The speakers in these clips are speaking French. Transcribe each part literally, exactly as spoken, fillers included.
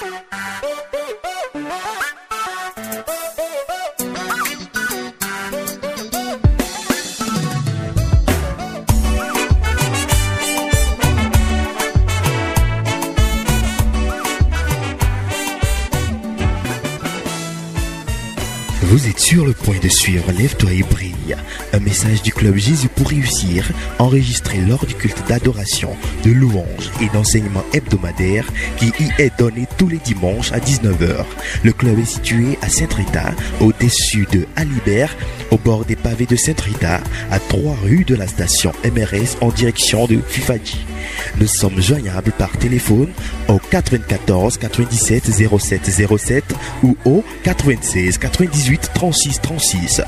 Vous êtes sur le point de suivre Lève-toi et brille, un message du Club Jésus pour réussir, enregistré lors du culte d'adoration, de louange et d'enseignement hebdomadaire qui y est donné tous les dimanches à dix-neuf heures. Le club est situé à Saint-Rita, au-dessus de Alibert, au bord des pavés de Saint-Rita, à trois rue de la station M R S en direction de Fifadji. Nous sommes joignables par téléphone au quatre-vingt-quatorze quatre-vingt-dix-sept zéro sept zéro sept ou au quatre-vingt-seize quatre-vingt-dix-huit trente-six trente-six.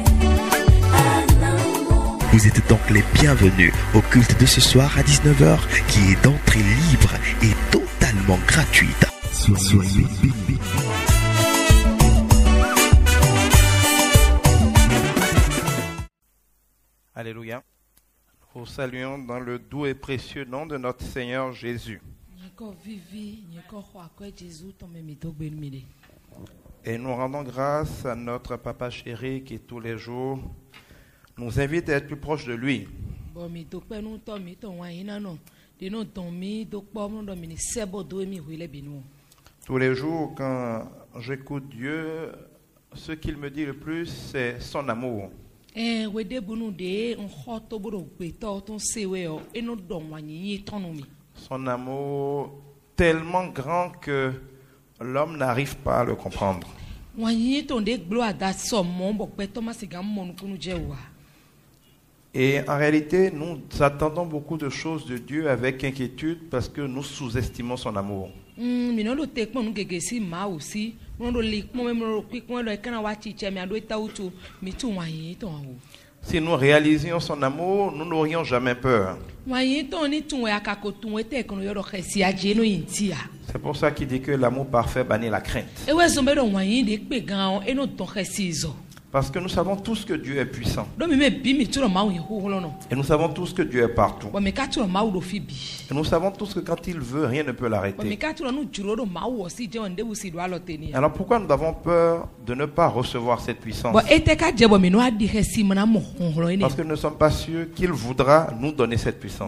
Vous êtes donc les bienvenus au culte de ce soir à dix-neuf heures qui est d'entrée libre et totalement gratuite. Soyez bénis. Alléluia. Nous saluons dans le doux et précieux nom de notre Seigneur Jésus. Et nous rendons grâce à notre Papa chéri qui tous les jours nous invite à être plus proche de lui. Tous les jours, quand j'écoute Dieu, ce qu'il me dit le plus, c'est son amour. Son amour tellement grand que l'homme n'arrive pas à le comprendre. Et en réalité, nous attendons beaucoup de choses de Dieu avec inquiétude parce que nous sous-estimons son amour. Si nous réalisions son amour, nous n'aurions jamais peur. C'est pour ça qu'il dit que l'amour parfait bannit la crainte. Parce que nous savons tous que Dieu est puissant. Et nous savons tous que Dieu est partout. Et nous savons tous que quand il veut, rien ne peut l'arrêter. Alors pourquoi nous avons peur de ne pas recevoir cette puissance? Parce que nous ne sommes pas sûrs qu'il voudra nous donner cette puissance.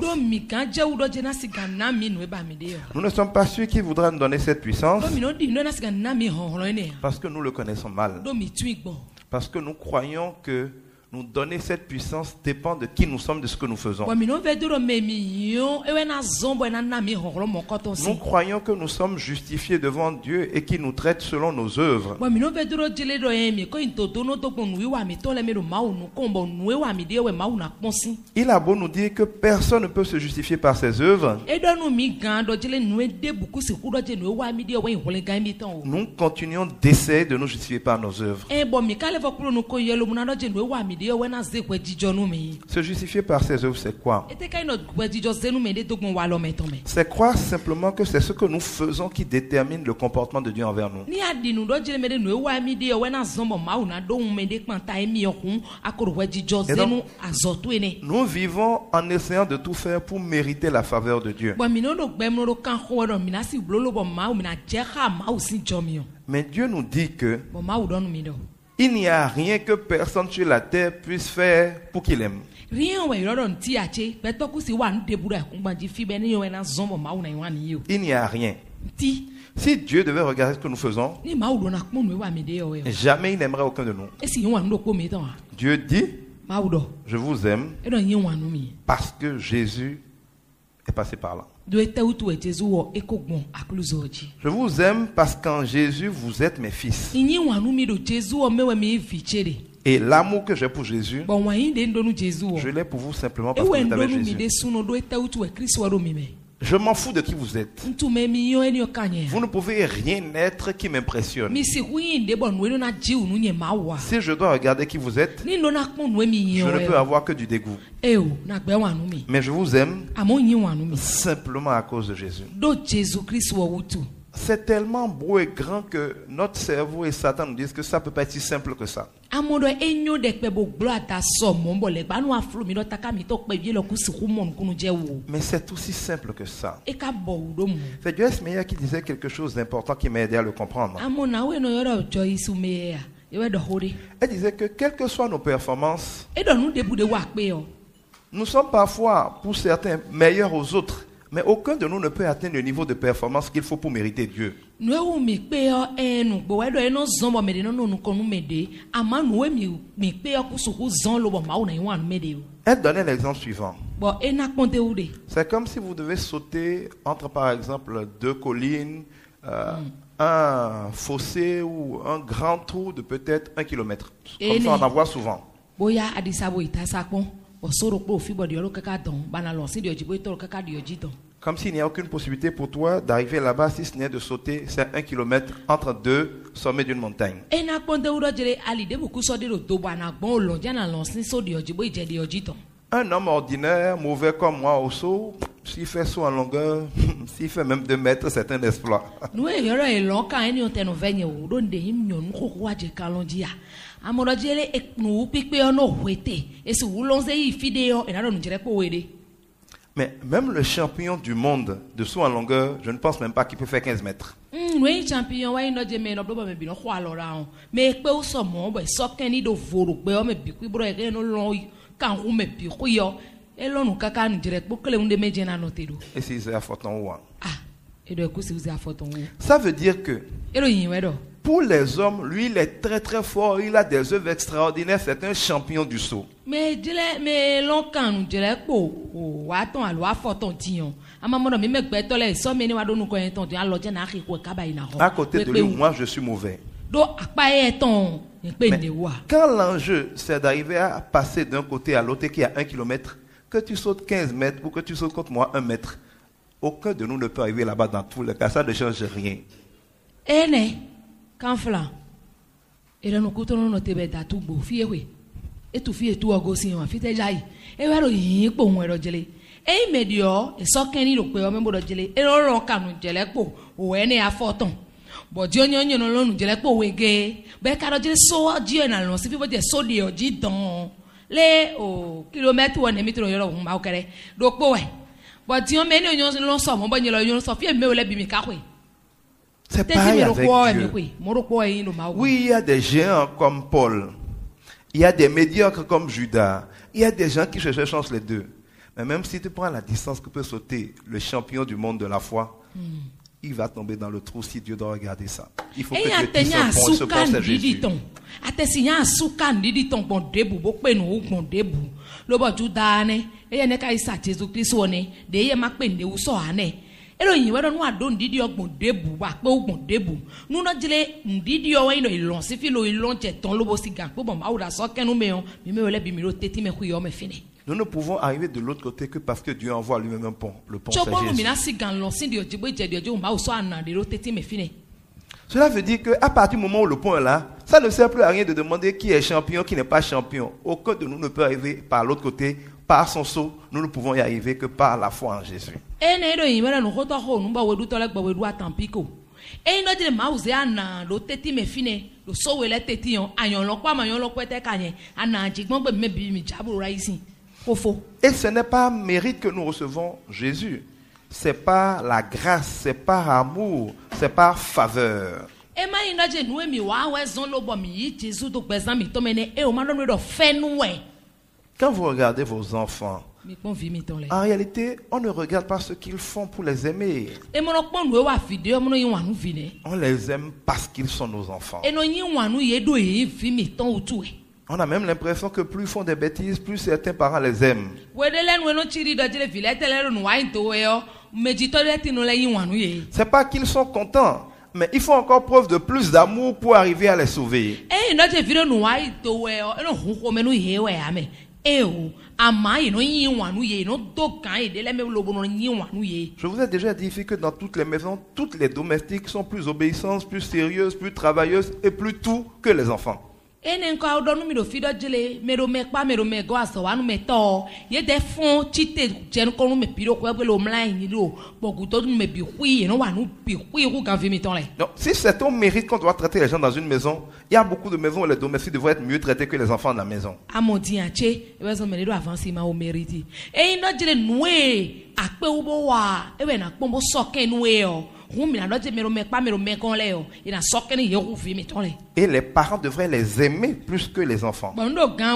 Nous ne sommes pas sûrs qu'il voudra nous donner cette puissance parce que nous le connaissons mal. Parce que nous croyons que nous donner cette puissance dépend de qui nous sommes, de ce que nous faisons. Nous croyons que nous sommes justifiés devant Dieu et qu'il nous traite selon nos œuvres. Il a beau nous dire que personne ne peut se justifier par ses œuvres. Nous continuons d'essayer de nous justifier par nos œuvres. Se justifier par ses œuvres, c'est quoi? C'est croire simplement que c'est ce que nous faisons qui détermine le comportement de Dieu envers nous. Et donc, nous vivons en essayant de tout faire pour mériter la faveur de Dieu. Mais Dieu nous dit que il n'y a rien que personne sur la terre puisse faire pour qu'il aime. Il n'y a rien. Si Dieu devait regarder ce que nous faisons, jamais il n'aimerait aucun de nous. Dieu dit, je vous aime parce que Jésus est passé par là. Je vous aime parce qu'en Jésus, vous êtes mes fils. Et l'amour que j'ai pour Jésus, je l'ai pour vous simplement parce que vous êtes avec Jésus. Je m'en fous de qui vous êtes. Vous ne pouvez rien être qui m'impressionne. Si je dois regarder qui vous êtes, je ne peux avoir que du dégoût. Mais je vous aime simplement à cause de Jésus. C'est tellement beau et grand que notre cerveau et Satan nous disent que ça ne peut pas être si simple que ça. Mais c'est aussi simple que ça. C'est Joyce Meyer qui disait quelque chose d'important qui m'a aidé à le comprendre. Elle disait que quelles que soient nos performances, nous sommes parfois, pour certains, meilleurs aux autres, mais aucun de nous ne peut atteindre le niveau de performance qu'il faut pour mériter Dieu. Elle donnait l'exemple suivant. C'est comme si vous devez sauter entre, par exemple, deux collines, euh, mm. un fossé ou un grand trou de peut-être un kilomètre. Comme ça, on en voit souvent. Comme s'il n'y a aucune possibilité pour toi d'arriver là-bas si ce n'est de sauter ces un kilomètre entre deux sommets d'une montagne. Un homme ordinaire, mauvais comme moi au saut, s'il fait saut en longueur, s'il fait même deux mètres, c'est un exploit. Mais même le champion du monde de saut en longueur, je ne pense même pas qu'il peut faire quinze mètres. Et si c'est à Forton, ça veut dire que pour les hommes, lui, il est très très fort, il a des œuvres extraordinaires, c'est un champion du saut. À côté de lui, moi, je suis mauvais. Mais quand l'enjeu, c'est d'arriver à passer d'un côté à l'autre qui est à un kilomètre, que tu sautes quinze mètres ou que tu sautes contre moi un mètre, aucun de nous ne peut arriver là-bas dans tous les cas, ça ne change rien. Quand flan, et là nous coûtons nos tébés d'atout beau, fille, et tout fille et tout agosi, on fit jaï, et voilà, il pour moi, gelé. Et médio, et so kenny le peu, même de gelé, et l'on canou gelepo, ou ene à forton. Bon, Dieu n'y a non gelepo, wege, becaro gel so, Dieu n'a non, si vous voulez so dio, giton, les au kilomètre ou un émettre au yellow, maukere, donc, boy. But Dieu mène yon non so, mon bon yon so, fille, mais ou la bimikawe. C'est pareil avec Dieu. Oui, il y a des géants comme Paul. Il y a des médiocres comme Judas. Il y a des gens qui cherchent chance les deux. Mais même si tu prends la distance que peut sauter le champion du monde de la foi, mm. il va tomber dans le trou si Dieu doit regarder ça. Il faut que Dieu se pense à Jésus. Elo yin we don wa don didi ogbon debu wa pe ogbon debu nu no jile ndidi o we no ilon si fi lo ilon je ton lobo si gan pe bon ma wuda so kenu me on mi me ole bi mi ro teti me ku yo me fini. Nous ne pouvons arriver de l'autre côté que parce que Dieu envoie lui-même un pont. Le pont c'est Jésus. Cela veut dire qu'à partir du moment où le pont est là, ça ne sert plus à rien de demander qui est champion, qui n'est pas champion. Aucun de nous ne peut arriver par l'autre côté. Par son saut, nous ne pouvons y arriver que par la foi en Jésus. Et ce n'est pas mérite que nous recevons Jésus. C'est par la grâce, c'est par amour, c'est par faveur. Quand vous regardez vos enfants, en réalité, on ne regarde pas ce qu'ils font pour les aimer. On les aime parce qu'ils sont nos enfants. On a même l'impression que plus ils font des bêtises, plus certains parents les aiment. C'est pas qu'ils sont contents, mais ils font encore preuve de plus d'amour pour arriver à les sauver. Je vous ai déjà dit que dans toutes les maisons, toutes les domestiques sont plus obéissantes, plus sérieuses, plus travailleuses et plus tout que les enfants. ene nko do nu mi do fi do jele me do me pa me do me go aso wa nu me to ye de fon chite je nko nu me pi do ko pe lo mla yin do boku to nu me bi hui no wa nu bi hui ku kan vi mi ton le. Non, si c'est ton mérite qu'on doit traiter les gens dans une maison, il y a beaucoup de maisons où les domestiques devraient être mieux traités que les enfants de la maison. Amodi anche e bezo me do avancer ma o mérite e ino jele nuwe akpe ubo wa e we na pombo soke nuwe o. Et les parents devraient les aimer plus que les enfants. Mais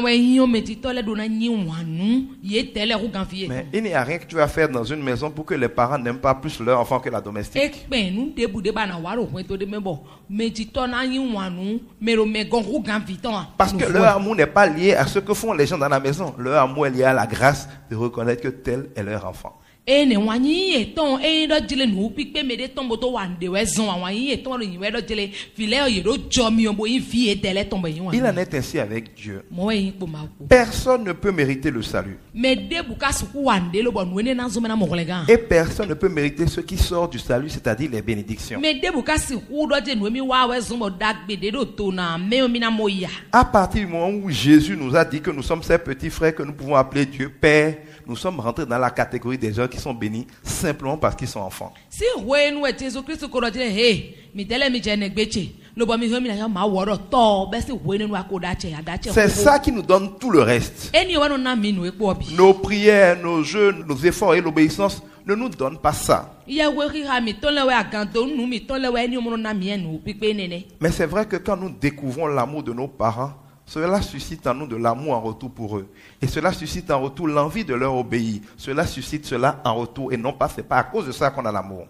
il n'y a rien que tu vas faire dans une maison pour que les parents n'aiment pas plus leur enfant que la domestique. Parce que leur amour n'est pas lié à ce que font les gens dans la maison. Leur amour est lié à la grâce de reconnaître que tel est leur enfant. Ene wanyi eton e do jile nu pipe me de tombo to wande we zon wanyi eton lo yin we do jile file ye do jomi ombo yin fi e tele tombo yin wan. Il en est ainsi avec Dieu. Mo yin po ma ko. Personne ne peut mériter le salut. Me de buka su ku wande lo bo nu ene na zo me na mo kolega. Et personne ne peut mériter ce qui sort du salut, c'est-à-dire les bénédictions. Me de buka si ku do je nu mi wa we zon bo dagbe de do to na me mi na mo ya. À partir du moment où Jésus nous a dit que nous sommes ses petits frères que nous pouvons appeler Dieu Père, nous sommes rentrés dans la catégorie des gens qui sont bénis simplement parce qu'ils sont enfants. Si we nu Jésus Christ ko roje he mi tele mi je negbeche lo bo mi ho mi na ma woro to be si we nu akoda che adache. C'est ça qui nous donne tout le reste. Eni we nu na mi nu epo bi. Nos prières, nos jeûnes, nos efforts et l'obéissance ne nous donnent pas ça. Mais c'est vrai que quand nous découvrons l'amour de nos parents, cela suscite en nous de l'amour en retour pour eux. Et cela suscite en retour l'envie de leur obéir. Cela suscite cela en retour. Et non pas, c'est pas à cause de ça qu'on a l'amour.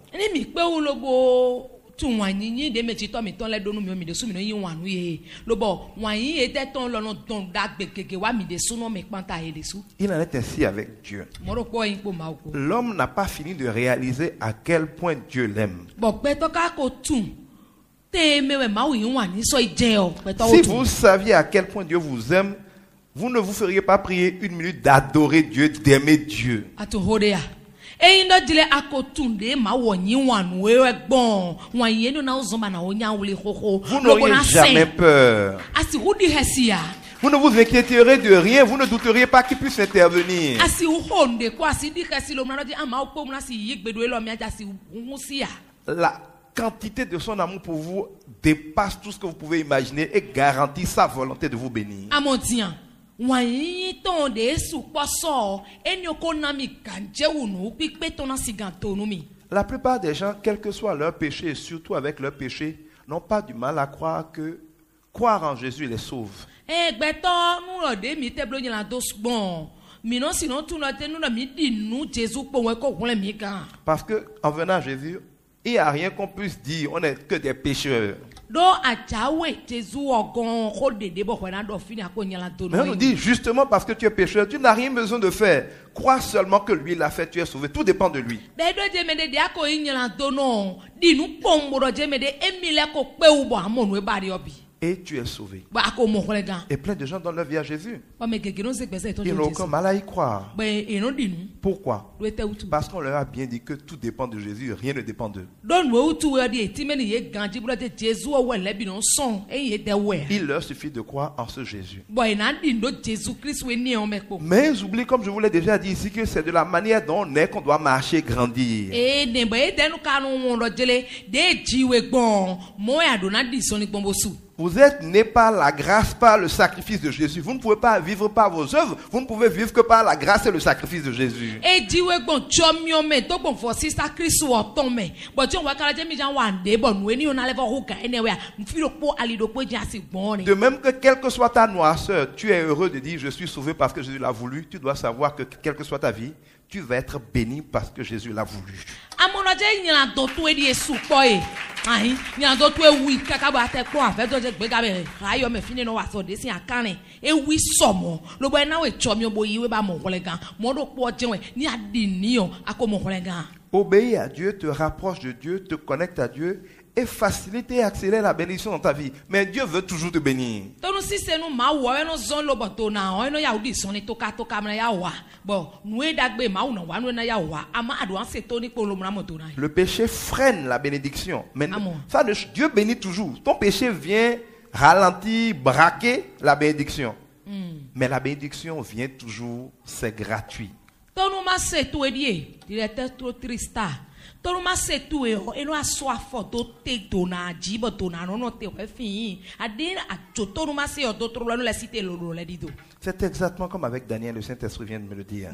Il en est ainsi avec Dieu. L'homme n'a pas fini de réaliser à quel point Dieu l'aime. Si vous saviez à quel point Dieu vous aime, vous ne vous feriez pas prier une minute d'adorer Dieu, d'aimer Dieu. Vous n'auriez jamais peur. Vous ne vous inquiéterez de rien, vous ne douteriez pas qu'il puisse intervenir. La quantité de son amour pour vous dépasse tout ce que vous pouvez imaginer et garantit sa volonté de vous bénir. La plupart des gens, quel que soit leur péché, et surtout avec leur péché, n'ont pas du mal à croire que croire en Jésus les sauve. Parce que en venant à Jésus, il n'y a rien qu'on puisse dire, on n'est que des pécheurs. Mais on nous dit justement parce que tu es pécheur, tu n'as rien besoin de faire. Crois seulement que lui l'a fait, tu es sauvé. Tout dépend de lui. Et tu es sauvé. Et plein de gens donnent leur vie à Jésus. Ils n'ont aucun mal à y croire. Pourquoi? Parce qu'on leur a bien dit que tout dépend de Jésus, rien ne dépend d'eux. Il leur suffit de croire en ce Jésus. Mais ils oublient, comme je vous l'ai déjà dit ici, que c'est de la manière dont on est qu'on doit marcher et grandir. Vous êtes nés par la grâce, par le sacrifice de Jésus. Vous ne pouvez pas vivre par vos œuvres. Vous ne pouvez vivre que par la grâce et le sacrifice de Jésus. De même que quelle que soit ta noirceur, tu es heureux de dire je suis sauvé parce que Jésus l'a voulu. Tu dois savoir que quelle que soit ta vie, tu vas être béni parce que Jésus l'a voulu. Obéir à Dieu te rapproche de Dieu, te connecte à Dieu et facilite et accélère la bénédiction dans ta vie. Mais Dieu veut toujours te bénir. Le péché freine la bénédiction. Mais ça, Dieu bénit toujours. Ton péché vient ralentir, braquer la bénédiction. Mm. Mais la bénédiction vient toujours, c'est gratuit. Todo ma setu e o eno aswa foto te dona jibo dona no no te we fin adin a todo ma se o do tro no la cité lo le dido. C'est exactement comme avec Daniel, le Saint-Esprit vient de me le dire.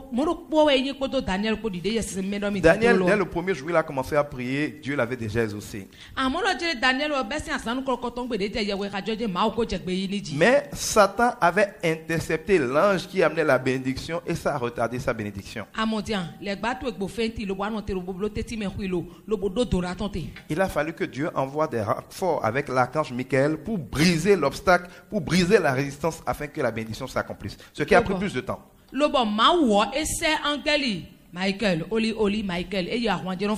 Daniel, dès le premier jour, il a commencé à prier, Dieu l'avait déjà exaucé. Mais Satan avait intercepté l'ange qui amenait la bénédiction et ça a retardé sa bénédiction. Il a fallu que Dieu envoie des renforts avec l'archange Michael pour briser l'obstacle, pour briser la résistance afin que la bénédiction s'accomplisse. Ce qui a pris plus de temps. Michael, Oli, Oli, Michael, et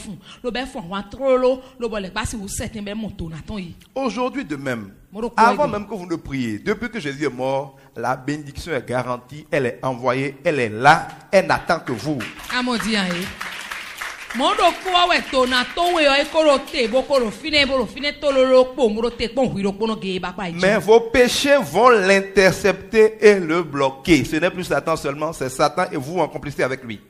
aujourd'hui de même, avant même que vous ne priez, depuis que Jésus est mort, la bénédiction est garantie, elle est envoyée, elle est là, elle n'attend que vous. Mais vos péchés vont l'intercepter et le bloquer. Ce n'est plus Satan seulement, c'est Satan et vous en complicité avec lui.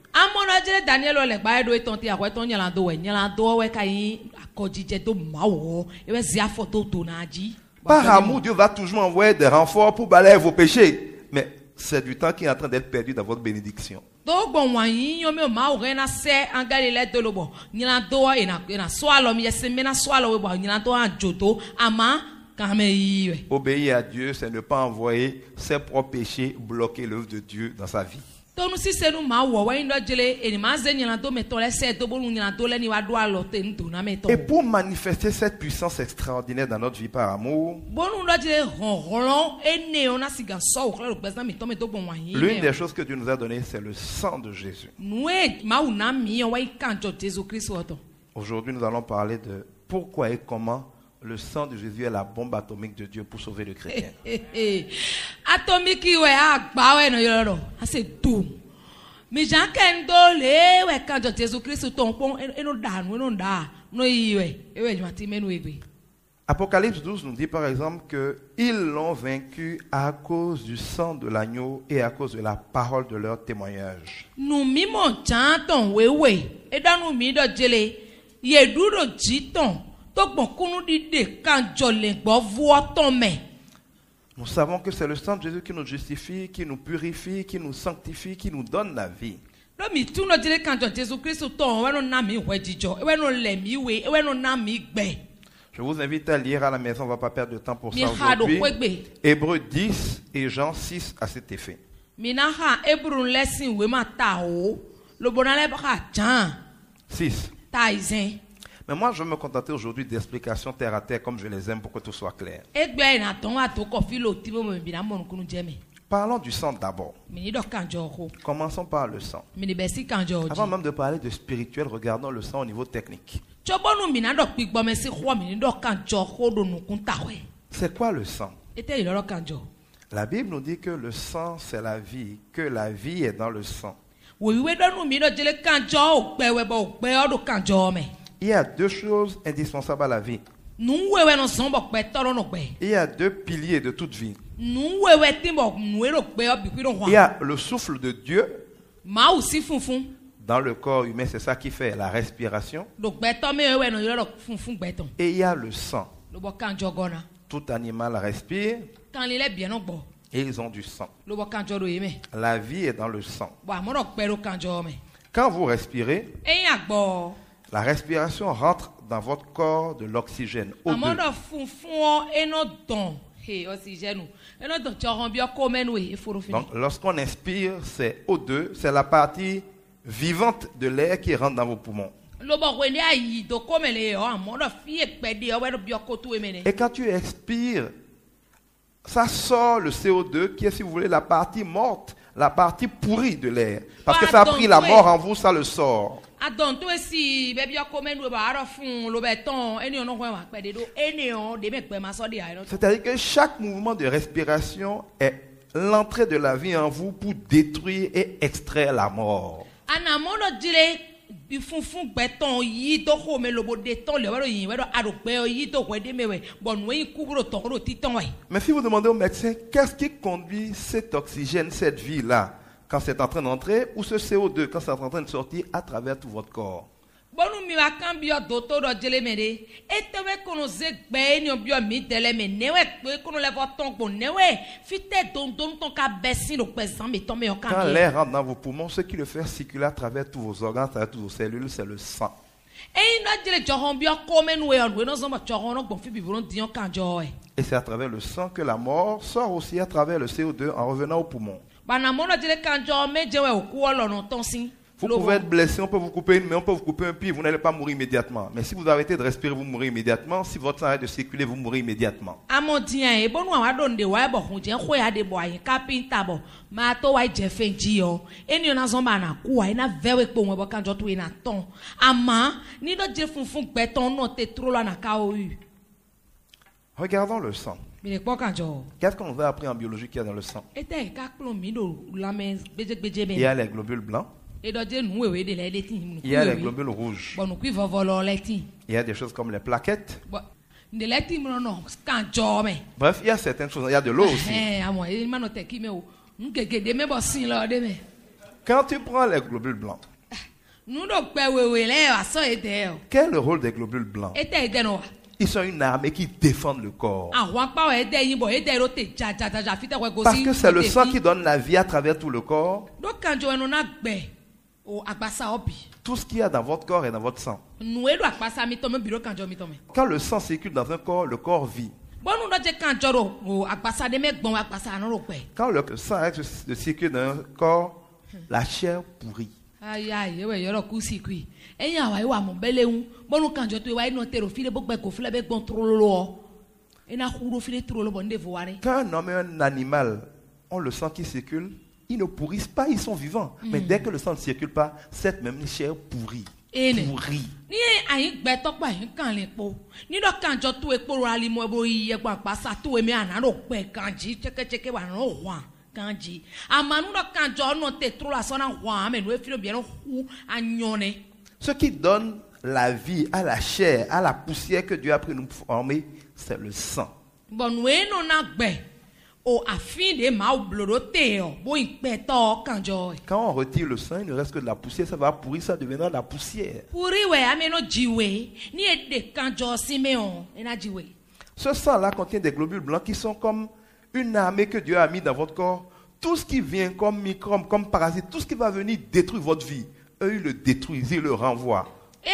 Par amour, Dieu va toujours envoyer des renforts pour balayer vos péchés. Mais c'est du temps qui est en train d'être perdu dans votre bénédiction. Obéir à Dieu, c'est ne pas envoyer ses propres péchés bloquer l'œuvre de Dieu dans sa vie. Et pour manifester cette puissance extraordinaire dans notre vie par amour, l'une des choses que Dieu nous a données, c'est le sang de Jésus. Aujourd'hui, nous allons parler de pourquoi et comment le sang de Jésus est la bombe atomique de Dieu pour sauver le chrétien. Atomique, ouais, ah, bah ouais, non, non, non, c'est tout. Mais Jean Kendo, le, quand Jésus-Christ ton pont, et non, et non, non, et Apocalypse douze nous dit par exemple qu'ils l'ont vaincu à cause du sang de l'agneau et à cause de la parole de leur témoignage. Nous mimons chanton, oui, oui, et dans nous mis de gelé, yé douro jiton. Nous savons que c'est le sang de Jésus qui nous justifie, qui nous purifie, qui nous sanctifie, qui nous donne la vie. Je vous invite à lire à la maison, on ne va pas perdre de temps pour ça aujourd'hui. Hébreux dix et Jean six à cet effet. six. Mais moi, je vais me contenter aujourd'hui d'explications terre à terre comme je les aime pour que tout soit clair. Parlons du sang d'abord. Commençons par le sang. Avant même de parler de spirituel, regardons le sang au niveau technique. C'est quoi le sang? La Bible nous dit que le sang, c'est la vie, que la vie est dans le sang. Il y a deux choses indispensables à la vie. Il y a deux piliers de toute vie. Il y a le souffle de Dieu. Dans le corps humain, c'est ça qui fait la respiration. Et il y a le sang. Tout animal respire. Et ils ont du sang. La vie est dans le sang. Quand vous respirez, la respiration rentre dans votre corps de l'oxygène. O deux. Donc, lorsqu'on inspire, c'est O deux, c'est la partie vivante de l'air qui rentre dans vos poumons. Et quand tu expires, ça sort le C O deux qui est, si vous voulez, la partie morte, la partie pourrie de l'air. Parce que ça a pris la mort en vous, ça le sort. C'est-à-dire que chaque mouvement de respiration est l'entrée de la vie en vous pour détruire et extraire la mort. bi funfun gbeton yi to ho me lobo de ton le wero yin wero arogbe yi to we de mewe bonu yin kubro ton ro titon we. Mais si vous demandez au médecin qu'est-ce qui conduit cet oxygène, cette vie là quand c'est en train d'entrer, ou ce C O deux quand c'est en train de sortir à travers tout votre corps. Bonu mi wa kan bi o docteur do jele mere etewe kono ze gbe ni obi o mi dele me newe pe kono le voton gbo newe fite don don ton ka besin lo pesan me ton me o kan. Quand l'air rentre dans vos poumons, ce qui le fait circuler à travers tous vos organes, à travers toutes vos cellules, c'est le sang. Et c'est à travers le sang que la mort sort aussi à travers le C O deux en revenant au poumon. Vous pouvez être blessé, on peut vous couper une main, on peut vous couper un pied, vous n'allez pas mourir immédiatement. Mais si vous arrêtez de respirer, vous mourrez immédiatement. Si votre sang arrête de circuler, vous mourrez immédiatement. Regardons le sang. Qu'est-ce qu'on veut apprendre en biologie qu'il y a dans le sang? Il y a les globules blancs. Il y a les globules rouges. Il y a des choses comme les plaquettes. Bref, il y a certaines choses. Il y a de l'eau aussi. Quand tu prends les globules blancs, quel est le rôle des globules blancs? Ils sont une armée qui défend le corps. Parce que c'est le sang qui donne la vie à travers tout le corps. Tout ce qu'il y a dans votre corps est dans votre sang. Quand le sang circule dans un corps, le corps vit. Quand le sang arrête de circuler dans un corps, la chair pourrit. Quand un homme et un animal ont le sang qui circule, ils ne pourrissent pas, ils sont vivants. Mm. Mais dès que le sang ne circule pas, cette même chair pourrit. Pourrit. Ce qui donne la vie à la chair, à la poussière que Dieu a pris nous former, c'est le sang. Quand on retire le sang, il ne reste que de la poussière, ça va pourrir, ça deviendra de la poussière. Ce sang-là contient des globules blancs qui sont comme une armée que Dieu a mis dans votre corps. Tout ce qui vient comme microbe, comme parasite, tout ce qui va venir détruire votre vie, eux, ils le détruisent, ils le renvoient.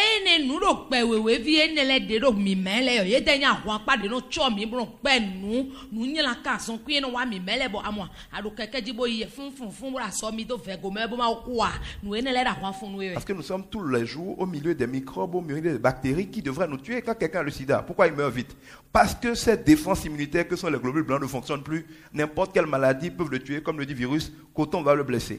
Parce que nous sommes tous les jours au milieu des microbes, au milieu des bactéries qui devraient nous tuer quand quelqu'un a le sida. Pourquoi il meurt vite? Parce que cette défense immunitaire que sont les globules blancs ne fonctionne plus. N'importe quelle maladie peut le tuer, comme le dit le virus, coton va le blesser.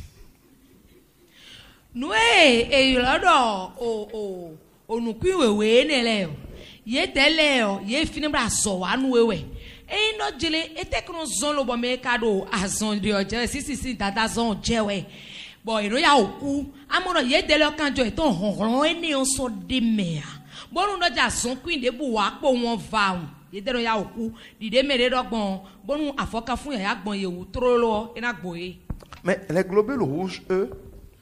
Nous et l'autre au au au nous qui wewe ne leo ye deleo ye fini bra so wa nu wewe e no jele ete kro zon lo bo me kado azon de oje si si si dada zon jewe boy no ya oku amoro ye deleo kanjo e ton honron eni on so de mea bonu no ja zon queen de bu wa po won va ye deleo ya oku dide mere dogbon bonu afoka fun ya gbon yewu trolo ina gboye. Mais les globules rouges, eux,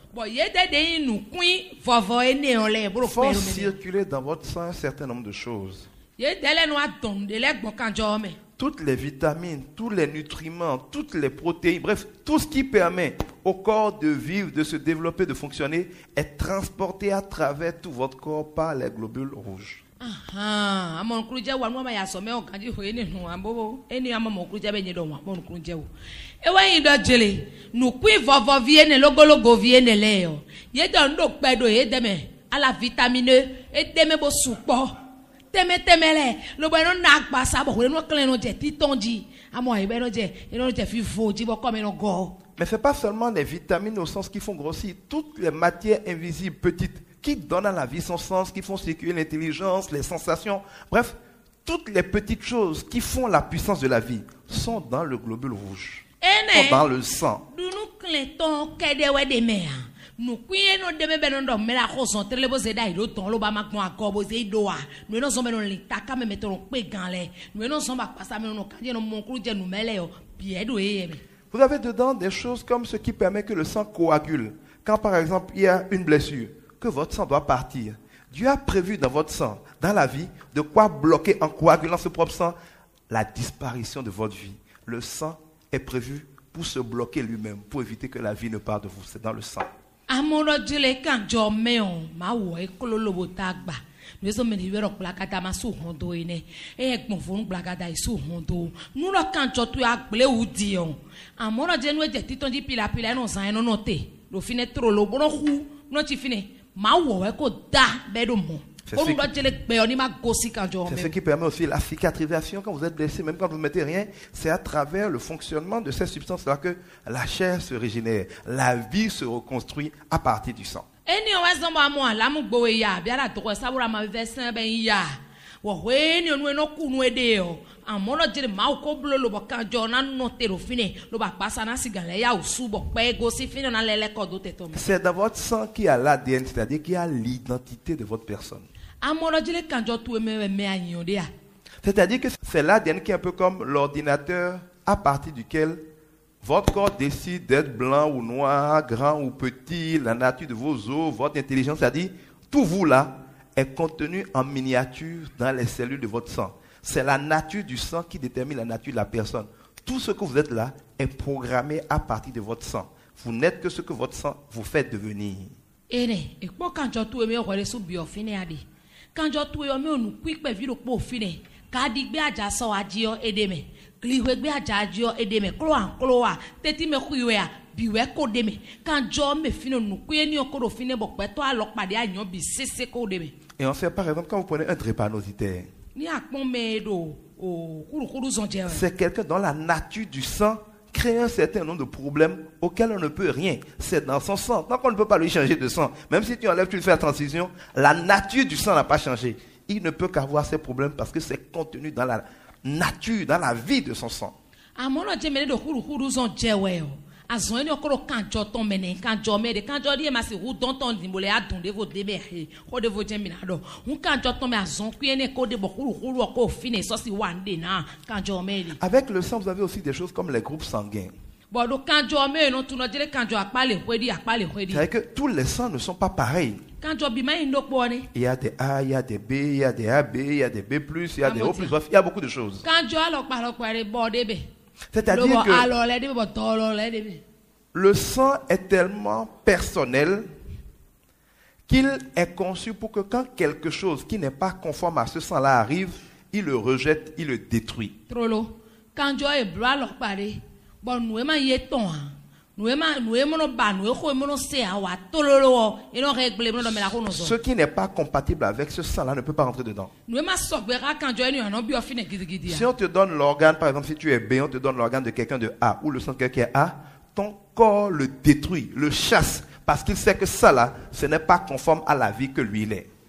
font circuler dans votre sang un certain nombre de choses. Toutes les vitamines, tous les nutriments, toutes les protéines, bref, tout ce qui permet au corps de vivre, de se développer, de fonctionner, est transporté à travers tout votre corps par les globules rouges. Aha, amon kruje wa no ma ya so me o kan ji ho eni nu ambo eni amon kruje be nyedo wa amon kruje wo e wa yin do jele nu kwi vovo vie ne logologo vie ne le yo ye do ndo pedo ye deme ala vitamine e deme bo supo teme temele lo bo no na gba sa bo no klen no je titonji amon e be no je e no je fi fo ji bo ko me no go. Mais c'est pas seulement les vitamines au sens qui font grossir, toutes les matières invisibles petites qui donnent à la vie son sens, qui font circuler l'intelligence, les sensations, bref, toutes les petites choses qui font la puissance de la vie sont dans le globule rouge, sont dans le sang. nous couillons nos demi benondo mais la chose sont très beaux et d'ailleurs ton lo ba makmo akobo ze doa nous non sommes dans l'état quand même mettons pe ganle nous non sommes pas passer mais nous quand nous mon clou nous mêler bien doué. Vous avez dedans des choses comme ce qui permet que le sang coagule. Quand par exemple il y a une blessure, que votre sang doit partir. Dieu a prévu dans votre sang, dans la vie, de quoi bloquer en coagulant ce propre sang la disparition de votre vie. Le sang est prévu pour se bloquer lui-même, pour éviter que la vie ne parte de vous. C'est dans le sang. Amoro dile kan jo meon ma wo e kololo botagba nous sommes venus vers plakata ma su hondo ine e egbon fun plakata su hondo nous lo kan jo tu agble udi on amoro je nu e je titon di pila pila no san no note lo fine tro lo bro hu no ti fine ma wo e ko da bedo mo. C'est ce, c'est ce qui permet aussi la cicatrisation quand vous êtes blessé, même quand vous ne mettez rien, c'est à travers le fonctionnement de ces substances-là que la chair se régénère, la vie se reconstruit à partir du sang. C'est dans votre sang qu'il y a l'A D N, c'est-à-dire qu'il y a l'identité de votre personne. C'est-à-dire que c'est l'A D N qui est un peu comme l'ordinateur à partir duquel votre corps décide d'être blanc ou noir, grand ou petit, la nature de vos os, votre intelligence, c'est-à-dire tout vous là est contenu en miniature dans les cellules de votre sang. C'est la nature du sang qui détermine la nature de la personne. Tout ce que vous êtes là est programmé à partir de votre sang. Vous n'êtes que ce que votre sang vous fait devenir. Quand je suis un peu quick, je suis un peu fini. Quand je suis un peu edeme, cliwe be ajajo edeme, kloa kloa, teti me kuiwea, biwe kodeme. Quand je me fini nous kueni okoro fini bokwe to alok pade anyo bi sese kodeme. Et on sait par exemple quand vous prenez un drépanocytaire. Ni akpon medo o kuru kuru zonje. C'est quelqu'un dont la nature du sang crée un certain nombre de problèmes auxquels on ne peut rien. C'est dans son sang. Tant qu'on ne peut pas lui changer de sang, même si tu enlèves, tu le fais la transition, la nature du sang n'a pas changé. Il ne peut qu'avoir ces problèmes parce que c'est contenu dans la nature, dans la vie de son sang. Azoni okoro kanjo ton mene kanjo mede kanjo di ma se hu don ton dimbole adunde vo debe he ko de vo jemina do un kanjo ton me azon ku ene ko de bokuru huru ko fine so si wande na kanjo mede. Avec le sang vous avez aussi des choses comme les groupes sanguins. Bon do kanjo me no tu no dire kanjo apale hwedi apale hwedi. C'est que tous les sangs ne sont pas pareils. Kanjo bi mai ndo pone. Il y a des A, il y a des B, il y a des A B, il y a des B plus, il y a des O plus, il y a beaucoup de choses. Kanjo alok pa lok pare bo debe. C'est-à-dire que le sang est tellement personnel qu'il est conçu pour que quand quelque chose qui n'est pas conforme à ce sang-là arrive, il le rejette, il le détruit. Ce qui n'est pas compatible avec ce sang-là ne peut pas rentrer dedans. Si on te donne l'organe, par exemple, si tu es B, on te donne l'organe de quelqu'un de A ou le sang de quelqu'un qui est A, ton corps le détruit, le chasse, parce qu'il sait que ça là, ce n'est pas conforme à la vie que lui il est.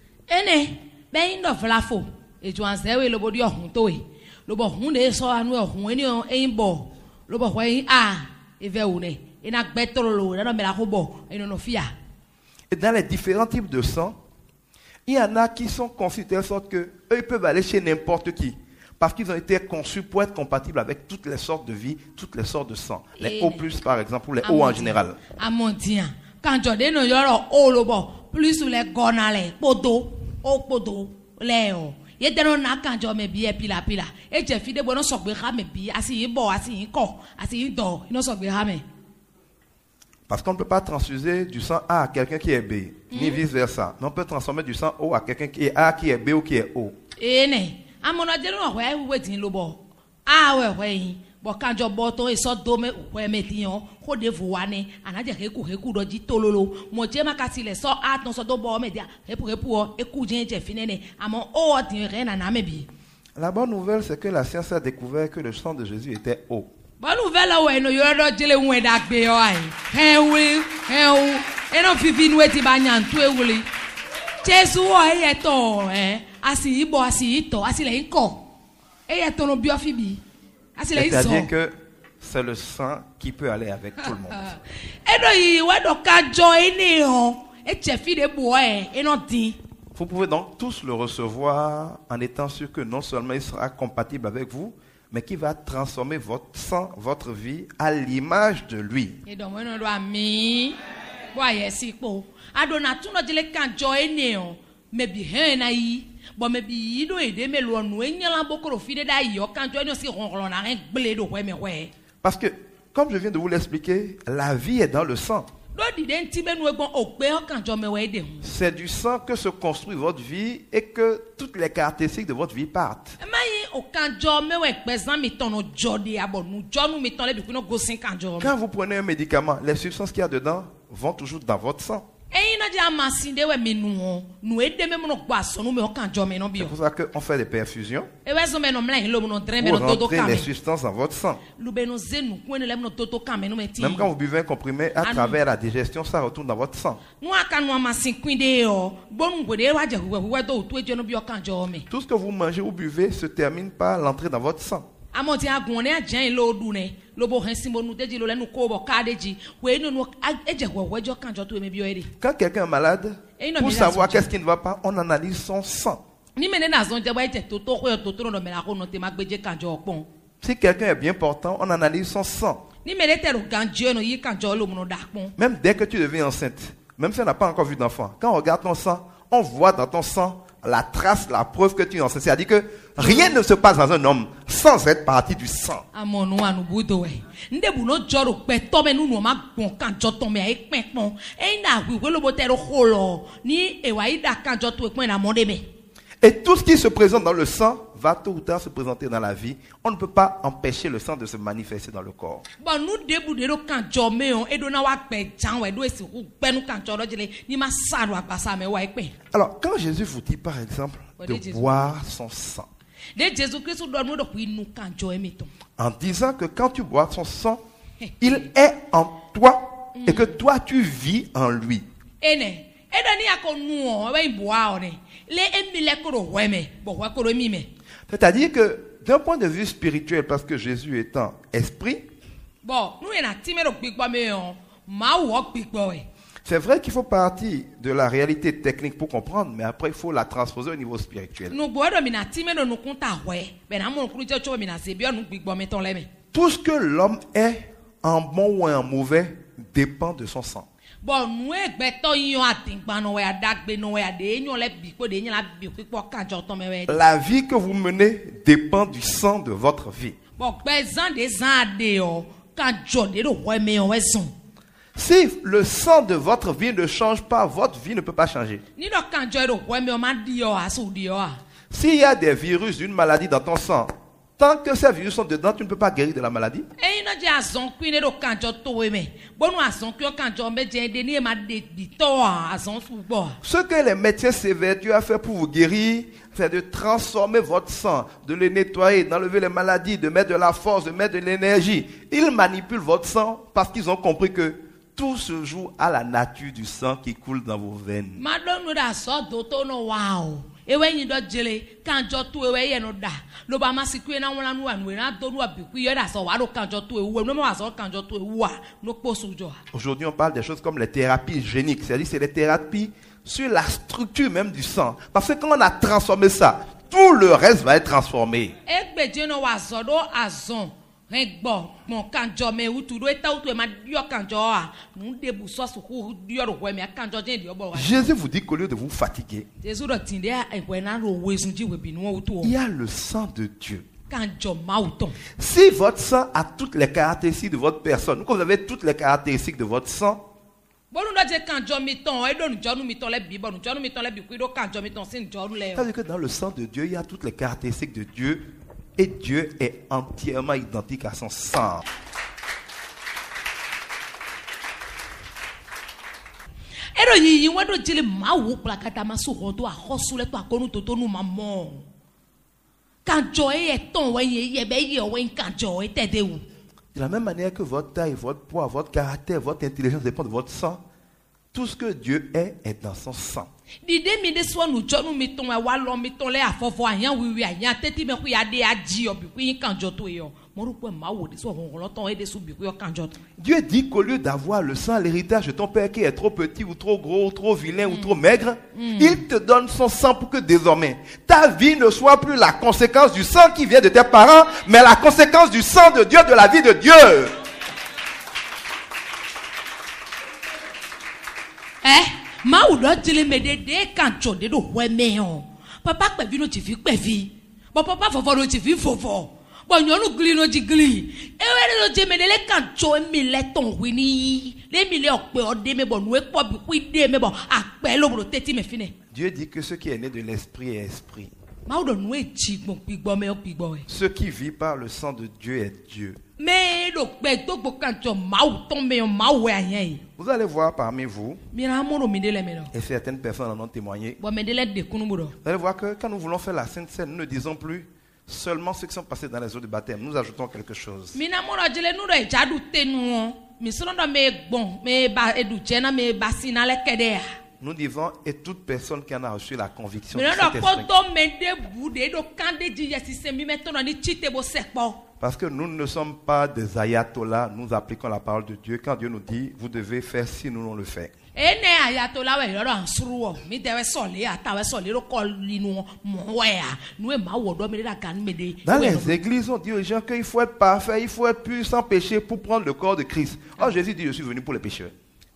Et dans les différents types de sang, il y en a qui sont conçus de telle sorte que eux ils peuvent aller chez n'importe qui. Parce qu'ils ont été conçus pour être compatibles avec toutes les sortes de vie, toutes les sortes de sang. Les O plus, par exemple, ou les O en général. Quand je dis non, O lobo plus les gonales, podo, o podo, léo. Il y a des gens qui ont mis bien pila pila. Et j'ai fait des bonnes choses pour me bien. Asi bo, asi ko, asi do, ils sont bien ramés. Parce qu'on ne peut pas transfuser du sang A à quelqu'un qui est B, mm. ni vice versa. Mais on peut transformer du sang O à quelqu'un qui est A, qui est B ou qui est O. Et ne. Amona de no we we tin lobo ah we we bo kanjo boto e so do me we metian ko de vuane anaje ke ku ke ku do ji tololo mo je makati le so aton so do bo me dia e pour pour e ku jenje finene amon o tin re na na me bi. La bonne nouvelle c'est que la science a découvert que le sang de Jésus était eau. Bonne nouvelle we no yo do jele won da gbe yo ai he wi he o e no fifi nu e ti ba nyan tu e wuli Jesu o e to eh c'est-à-dire que c'est le sang qui peut aller avec tout le monde. Vous pouvez donc tous le recevoir en étant sûr que non seulement il sera compatible avec vous, mais qu'il va transformer votre sang, votre vie à l'image de lui. Parce que, comme je viens de vous l'expliquer, la vie est dans le sang. C'est du sang que se construit votre vie et que toutes les caractéristiques de votre vie partent. Quand vous prenez un médicament, les substances qu'il y a dedans vont toujours dans votre sang. C'est pour ça qu'on fait des perfusions pour rentrer les substances dans votre sang. Même quand vous buvez un comprimé, à travers la digestion, ça retourne dans votre sang. Tout ce que vous mangez ou buvez se termine par l'entrée dans votre sang. Quand quelqu'un est malade, pour savoir qu'est-ce qui ne va pas, on analyse son sang. Si quelqu'un est bien portant, on analyse son sang. Même dès que tu deviens enceinte, même si on n'a pas encore vu d'enfant, quand on regarde ton sang, on voit dans ton sang la trace, la preuve que tu es enceinte. C'est-à-dire que rien ne se passe dans un homme sans être partie du sang. Et tout ce qui se présente dans le sang va tôt ou tard se présenter dans la vie. On ne peut pas empêcher le sang de se manifester dans le corps. Alors, quand Jésus vous dit par exemple de boire son sang, en disant que quand tu bois son sang, il est en toi et que toi tu vis en lui. C'est-à-dire que d'un point de vue spirituel, parce que Jésus étant esprit, c'est vrai qu'il faut partir de la réalité technique pour comprendre, mais après il faut la transposer au niveau spirituel. Tout ce que l'homme est, en bon ou en mauvais, dépend de son sang. La vie que vous menez dépend du sang de votre vie. Si le sang de votre vie ne change pas, votre vie ne peut pas changer. S'il y a des virus d'une maladie dans ton sang, tant que ces virus sont dedans, tu ne peux pas guérir de la maladie. Ce que les médecins s'évertuent à faire pour vous guérir, c'est de transformer votre sang, de le nettoyer, d'enlever les maladies, de mettre de la force, de mettre de l'énergie. Ils manipulent votre sang parce qu'ils ont compris que tout se joue à la nature du sang qui coule dans vos veines. Aujourd'hui, on parle des choses comme les thérapies géniques, c'est-à-dire c'est les thérapies sur la structure même du sang. Parce que quand on a transformé ça, tout le reste va être transformé. Jésus vous dit qu'au lieu de vous fatiguer, il y a le sang de Dieu. Si votre sang a toutes les caractéristiques de votre personne, quand vous avez toutes les caractéristiques de votre sang, c'est-à-dire que dans le sang de Dieu, il y a toutes les caractéristiques de Dieu. Et Dieu est entièrement identique à son sang. De la même manière que votre taille, votre poids, votre caractère, votre intelligence dépend de votre sang, Tout ce que Dieu est est dans son sang. Dide mi de so nu jo nu mi ton wa lo mi ton le afofo ayan wiwi ayan teti me ku ya de aji obi ku yin kanjo to yo. Mo ro pe ma wo de so won lo ton e de su bi ku yo kanjo to. Dieu dit qu'au lieu d'avoir le sang, l'héritage de ton père qui est trop petit ou trop gros, ou trop vilain mm. ou trop maigre, mm. il te donne son sang pour que désormais ta vie ne soit plus la conséquence du sang qui vient de tes parents, mais la conséquence du sang de Dieu, de la vie de Dieu. Eh? Ma ou do dile me de de kancho de do we me on. Papa pe vi no ti fi pe vi. Bo papa fofo no ti fi fofo. Bo nyonu gli no ji gli. E we no je me de le kancho mi le ton wi ni. Le mi le ope o de me bo nu e po bi ku de me bo ape lo bro teti me fine. Dieu dit que ce qui est né de l'esprit est esprit. Ma ou do nu e ji gbon pigbo me o pigbo e. Ce qui vit par le sang de Dieu est Dieu. Mais do pe to gbo kancho ma ou ton me ma ou ayen. Vous allez voir parmi vous, et certaines personnes en ont témoigné, vous allez voir que quand nous voulons faire la Sainte Seine, nous ne disons plus seulement ceux qui sont passés dans les eaux de baptême, nous ajoutons quelque chose. Nous disons, et toute personne qui en a reçu la conviction de cet esprit. Parce que nous ne sommes pas des ayatollahs, nous appliquons la parole de Dieu. Quand Dieu nous dit, vous devez faire si nous on le fait. Dans les églises, on dit aux gens qu'il faut être parfait, il faut être pur sans péché pour prendre le corps de Christ. Or Jésus dit, je suis venu pour les pécheurs.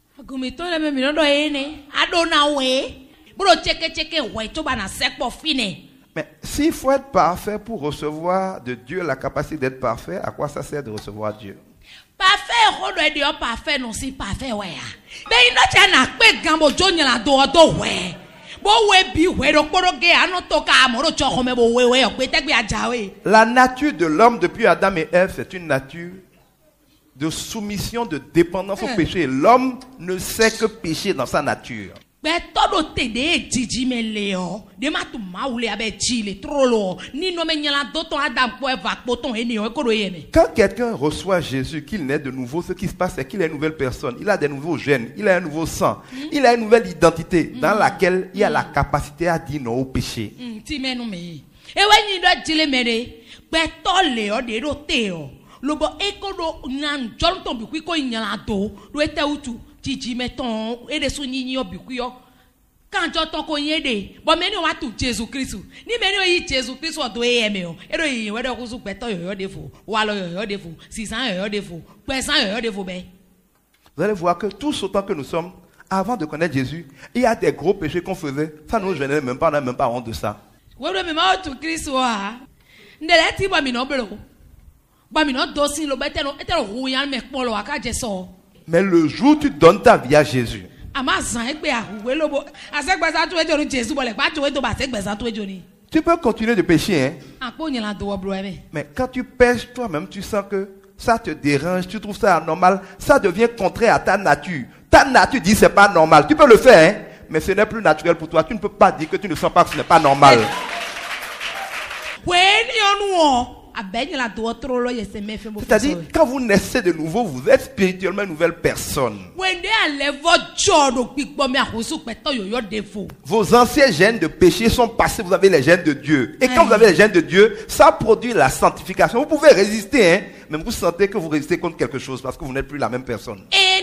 Mais s'il faut être parfait pour recevoir de Dieu la capacité d'être parfait, à quoi ça sert de recevoir Dieu? Parfait, on doit dire parfait, non, c'est parfait, ouais. Mais il n'a pas de gambo, Johnny, la doa, do, ouais. La nature de l'homme depuis Adam et Ève, c'est une nature de soumission, de dépendance au péché. L'homme ne sait que pécher dans sa nature. Quand quelqu'un reçoit Jésus, qu'il naît de nouveau, ce qui se passe, c'est qu'il est une nouvelle personne. Il a des nouveaux gènes, il a un nouveau sang, mm. il a une nouvelle identité mm. dans laquelle il a la capacité à dire non au péché. Lobo ekodo nyan jonto bi ko nyala do do etautu jiji meton e de so nyinyi obiku yo kan joto ko yede bo meni wa tu Jesus Christ ni meni o yi Jesus Christ o do e me o e do yi we do ko su peto yo yo defo wa lo yo yo defo sisan yo yo defo pesan yo yo defo be. Vous allez voir que tous autant que nous sommes, avant de connaître Jésus, il y a des gros péchés qu'on faisait, ça nous gênait même pas, on n'a même pas honte de ça. We do me ma tu Christ wa ndele ti bo mi no belo. Mais le jour où tu donnes ta vie à Jésus, tu peux continuer de pécher. Hein? Mais quand tu pêches toi-même, tu sens que ça te dérange, tu trouves ça anormal, ça devient contraire à ta nature. Ta nature dit c'est pas normal. Tu peux le faire, hein? Mais ce n'est plus naturel pour toi. Tu ne peux pas dire que tu ne sens pas que ce n'est pas normal. C'est-à-dire, quand vous naissez de nouveau, vous êtes spirituellement une nouvelle personne. Vos anciens gènes de péché sont passés, vous avez les gènes de Dieu. Et quand vous avez les gènes de Dieu, ça produit la sanctification. Vous pouvez résister, hein, mais vous sentez que vous résistez contre quelque chose parce que vous n'êtes plus la même personne.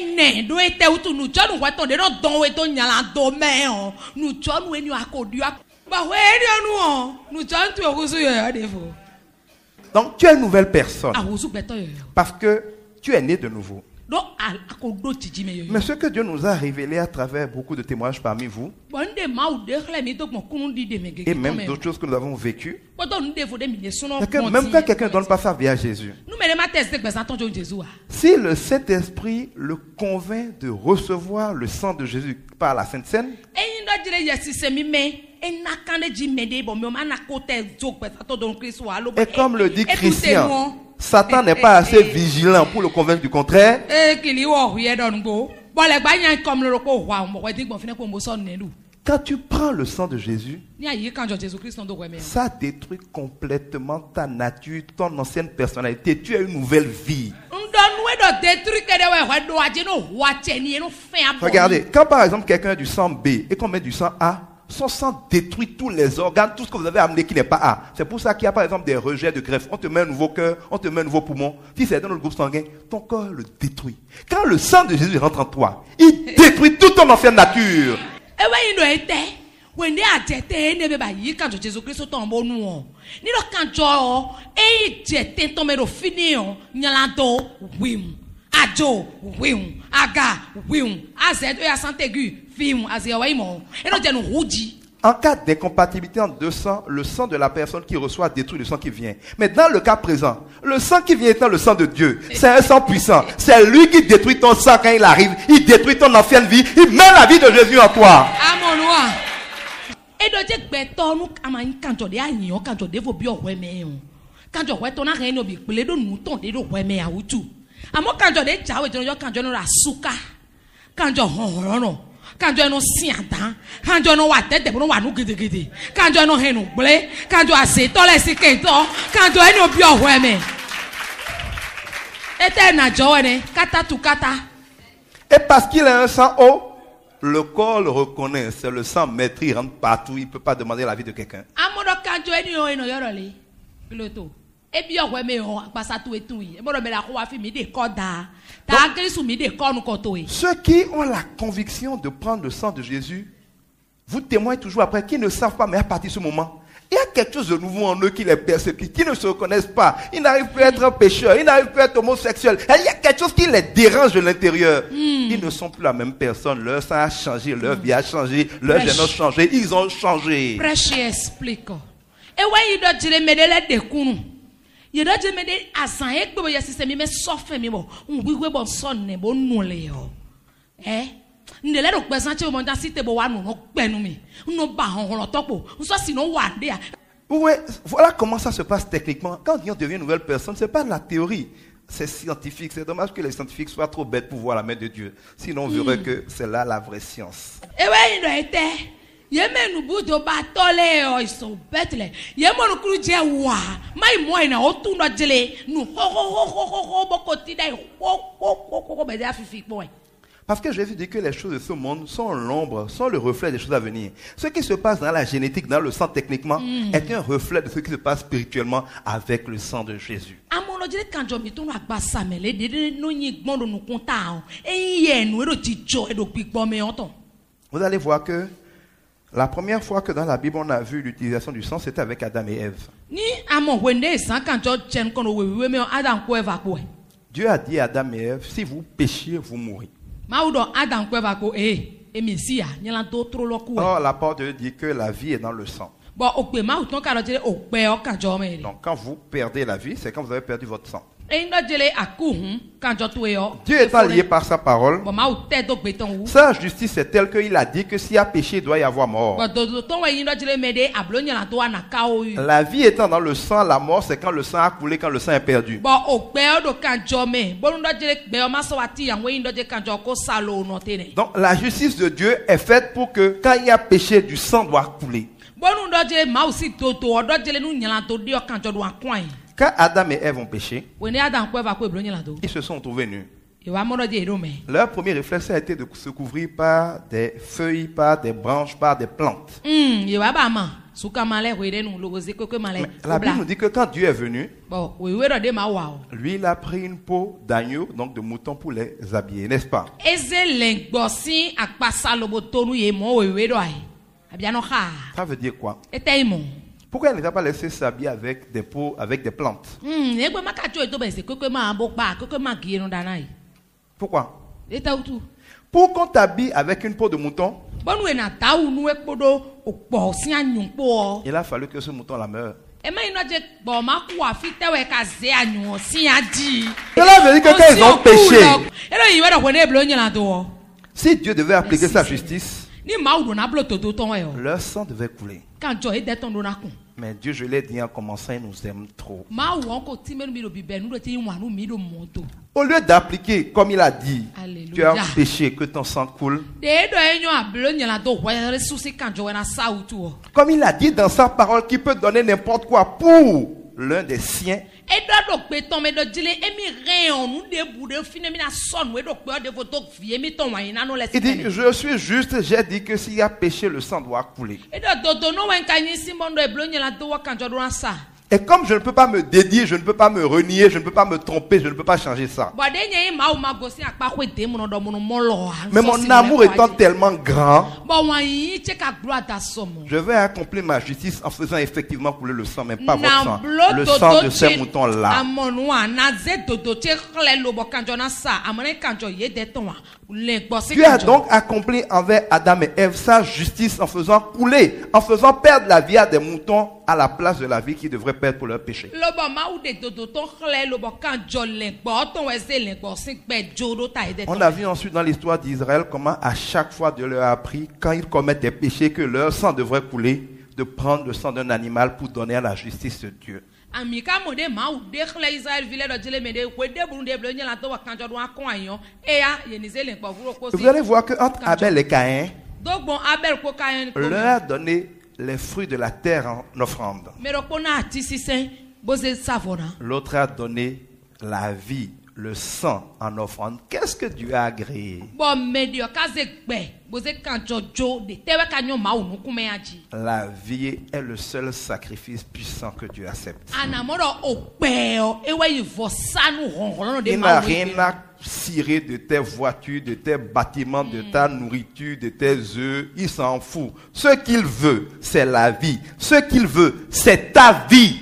Donc tu es une nouvelle personne parce que tu es né de nouveau. Mais ce que Dieu nous a révélé à travers beaucoup de témoignages parmi vous, et même d'autres choses que nous avons vécues, c'est que même quand quelqu'un ne donne pas sa vie à Jésus, si le Saint-Esprit le convainc de recevoir le sang de Jésus par la Sainte Seine, et comme le dit Christian, Satan n'est pas assez vigilant pour le convaincre du contraire. Quand tu prends le sang de Jésus, ça détruit complètement ta nature, ton ancienne personnalité. Tu as une nouvelle vie. Regardez, quand par exemple quelqu'un a du sang B et qu'on met du sang A, son sang détruit tous les organes, tout ce que vous avez amené qui n'est pas A. C'est pour ça qu'il y a par exemple des rejets de greffe. On te met un nouveau cœur, on te met un nouveau poumon. Si c'est dans le groupe sanguin, ton corps le détruit. Quand le sang de Jésus rentre en toi, il détruit toute ton ancienne nature. Ajo, wium, aga, wium, azed, e asante aigu, fium, azewaimo. Et nous disons rougi. En cas d'incompatibilité entre deux sangs, le sang de la personne qui reçoit détruit le sang qui vient. Mais dans le cas présent, le sang qui vient étant le sang de Dieu, c'est un sang puissant. C'est lui qui détruit ton sang quand il arrive. Il détruit ton ancienne vie. Il met la vie de Jésus en toi. Amen. Et donc, nous quand tu dis quand tu dis vos bio quand tu vois ton arène au bic, les deux nous t'ont dit au ouais à tout. Amo quand tu dis ciao et tu quand tu la suka, quand tu honrono, quand tu no sianta, quand tu no wate de bon wanu gidi gidi, quand tu no henu blé, quand tu as c'est toi les siketo, quand tu es no bio ouais. Et na joene, kata tu kata. Et parce qu'il a un sang haut, le corps le reconnaît, c'est le sang maître, il rentre partout, il ne peut pas demander la vie de quelqu'un. Amo do quand tu es no eno yorole, piloto. Et bien, ouais, mais on passe à tout et tout. Et moi, je me la crois, mi des corda. T'as agressé sous mi des cornes ou cotoé. Ceux qui ont la conviction de prendre le sang de Jésus, vous témoignez toujours après, qui ne savent pas, mais à partir de ce moment, il y a quelque chose de nouveau en eux qui les persécute, qui ne se reconnaissent pas. Ils n'arrivent plus à être pécheurs, ils n'arrivent plus à être homosexuels. Il y a quelque chose qui les dérange de l'intérieur. Mm. Ils ne sont plus la même personne. Leur sang a changé, leur vie a changé, leur génome a changé. Ils ont changé. Prêche explique. Et ouais, il doit dire, mais de la découvre. Il doit dire, mais à ça, et que vous système, mais sauf mais bon, on oui, bon son, ne bon nous léo. Eh? Ne l'ai pas présenté au monde à cité, bon, nous, nous, nous, nous, barons, on topo, on soit sinon, one day. Oui, voilà comment ça se passe techniquement. Quand on devient une nouvelle personne, c'est pas de la théorie. C'est scientifique. C'est dommage que les scientifiques soient trop bêtes pour voir la main de Dieu. Sinon, on verrait mm. que c'est là la vraie science. Et oui, il doit être. Yeme nous boudo batole o iso betle yemo no kruje wa mai moi na otu no jele nu ho ho ho ho ho ho bokoti dai ho ho ho ho be da fifi boy. Parce que Jésus dit que les choses de ce monde sont l'ombre, sont le reflet des choses à venir. Ce qui se passe dans la génétique, dans le sang techniquement, mm. est un reflet de ce qui se passe spirituellement avec le sang de Jésus. Amono jele kanjo mi to no agbasa mele de no yin gbon no konta o eyin enu e do ti jo e do pigbo me onton. Vous allez voir que la première fois que dans la Bible on a vu l'utilisation du sang, c'était avec Adam et Ève. Dieu a dit à Adam et Ève, si vous péchiez, vous mourrez. Or, la parole de Dieu dit que la vie est dans le sang. Donc, quand vous perdez la vie, c'est quand vous avez perdu votre sang. Dieu étant lié par sa parole, sa justice est telle qu'il a dit que s'il y a péché, il doit y avoir mort. La vie étant dans le sang, la mort c'est quand le sang a coulé, quand le sang est perdu. Donc la justice de Dieu est faite pour que quand il y a péché, du sang doit couler. Quand Adam et Ève ont péché, ils se sont trouvés nus. Leur premier réflexe a été de se couvrir par des feuilles, par des branches, par des plantes. Mais la Bible nous dit que quand Dieu est venu, lui il a pris une peau d'agneau, donc de mouton pour les habiller, n'est-ce pas? Ça veut dire quoi? Pourquoi il ne t'a pas laissé s'habiller avec des peaux, avec des plantes? Pourquoi? Pour qu'on t'habille avec une peau de mouton, il a fallu que ce mouton la meure. Cela veut dire que quand ils ont péché, si Dieu devait appliquer sa justice, leur sang devait couler. Mais Dieu, je l'ai dit en commençant, il nous aime trop. Au lieu d'appliquer comme il a dit, Alléluia. Tu as péché, que ton sang coule. Comme il a dit dans sa parole qu'il peut donner n'importe quoi pour l'un des siens. Il dit, je suis juste, j'ai dit que s'il y a péché, le sang doit couler. Et comme je ne peux pas me dédier, je ne peux pas me renier, je ne peux pas me tromper, je ne peux pas changer ça. Mais mon amour étant tellement grand, je vais accomplir ma justice en faisant effectivement couler le sang, mais pas votre sang. Le sang de ces moutons-là. Dieu a donc accompli envers Adam et Ève sa justice en faisant couler, en faisant perdre la vie à des moutons à la place de la vie qu'ils devraient perdre pour leur péché. On a vu ensuite dans l'histoire d'Israël comment à chaque fois Dieu leur a appris, quand ils commettent des péchés, que leur sang devrait couler, de prendre le sang d'un animal pour donner à la justice de Dieu. Vous allez voir que entre Abel et Caïn, l'un a donné les fruits de la terre en offrande. L'autre a donné la vie, le sang en offrande. Qu'est-ce que Dieu a agréé? La vie est le seul sacrifice puissant que Dieu accepte. Il n'a rien à cirer de tes voitures, de tes bâtiments, de ta nourriture, de tes œufs. Il s'en fout. Ce qu'il veut, c'est la vie. Ce qu'il veut, c'est ta vie.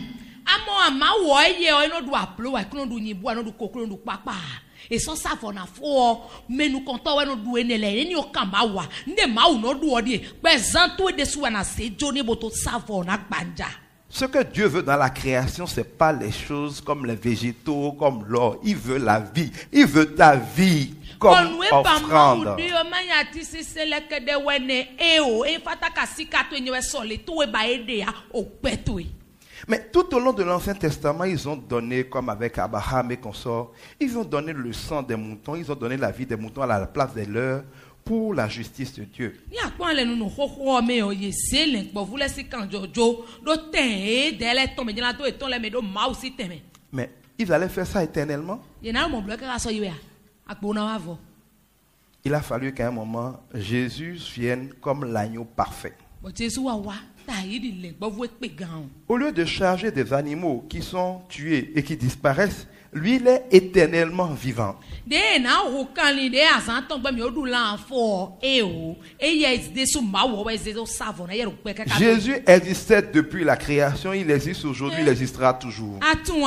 Et sans savoir na fo mais nous comptons no doué ne le ni o kamawa nde ma u no duo die bezanto de sou na se joni boto savoir na gbanja. Ce que Dieu veut dans la création, c'est pas les choses comme les végétaux, comme l'or. Il veut la vie. Il veut ta vie comme offrande. Mais tout au long de l'Ancien Testament, ils ont donné, comme avec Abraham et consorts, ils ont donné le sang des moutons, ils ont donné la vie des moutons à la place des leurs pour la justice de Dieu. Mais ils allaient faire ça éternellement. Il a fallu qu'à un moment, Jésus vienne comme l'agneau parfait. Au lieu de charger des animaux qui sont tués et qui disparaissent, lui, il est éternellement vivant. Jésus existait depuis la création, il existe aujourd'hui, il existera toujours.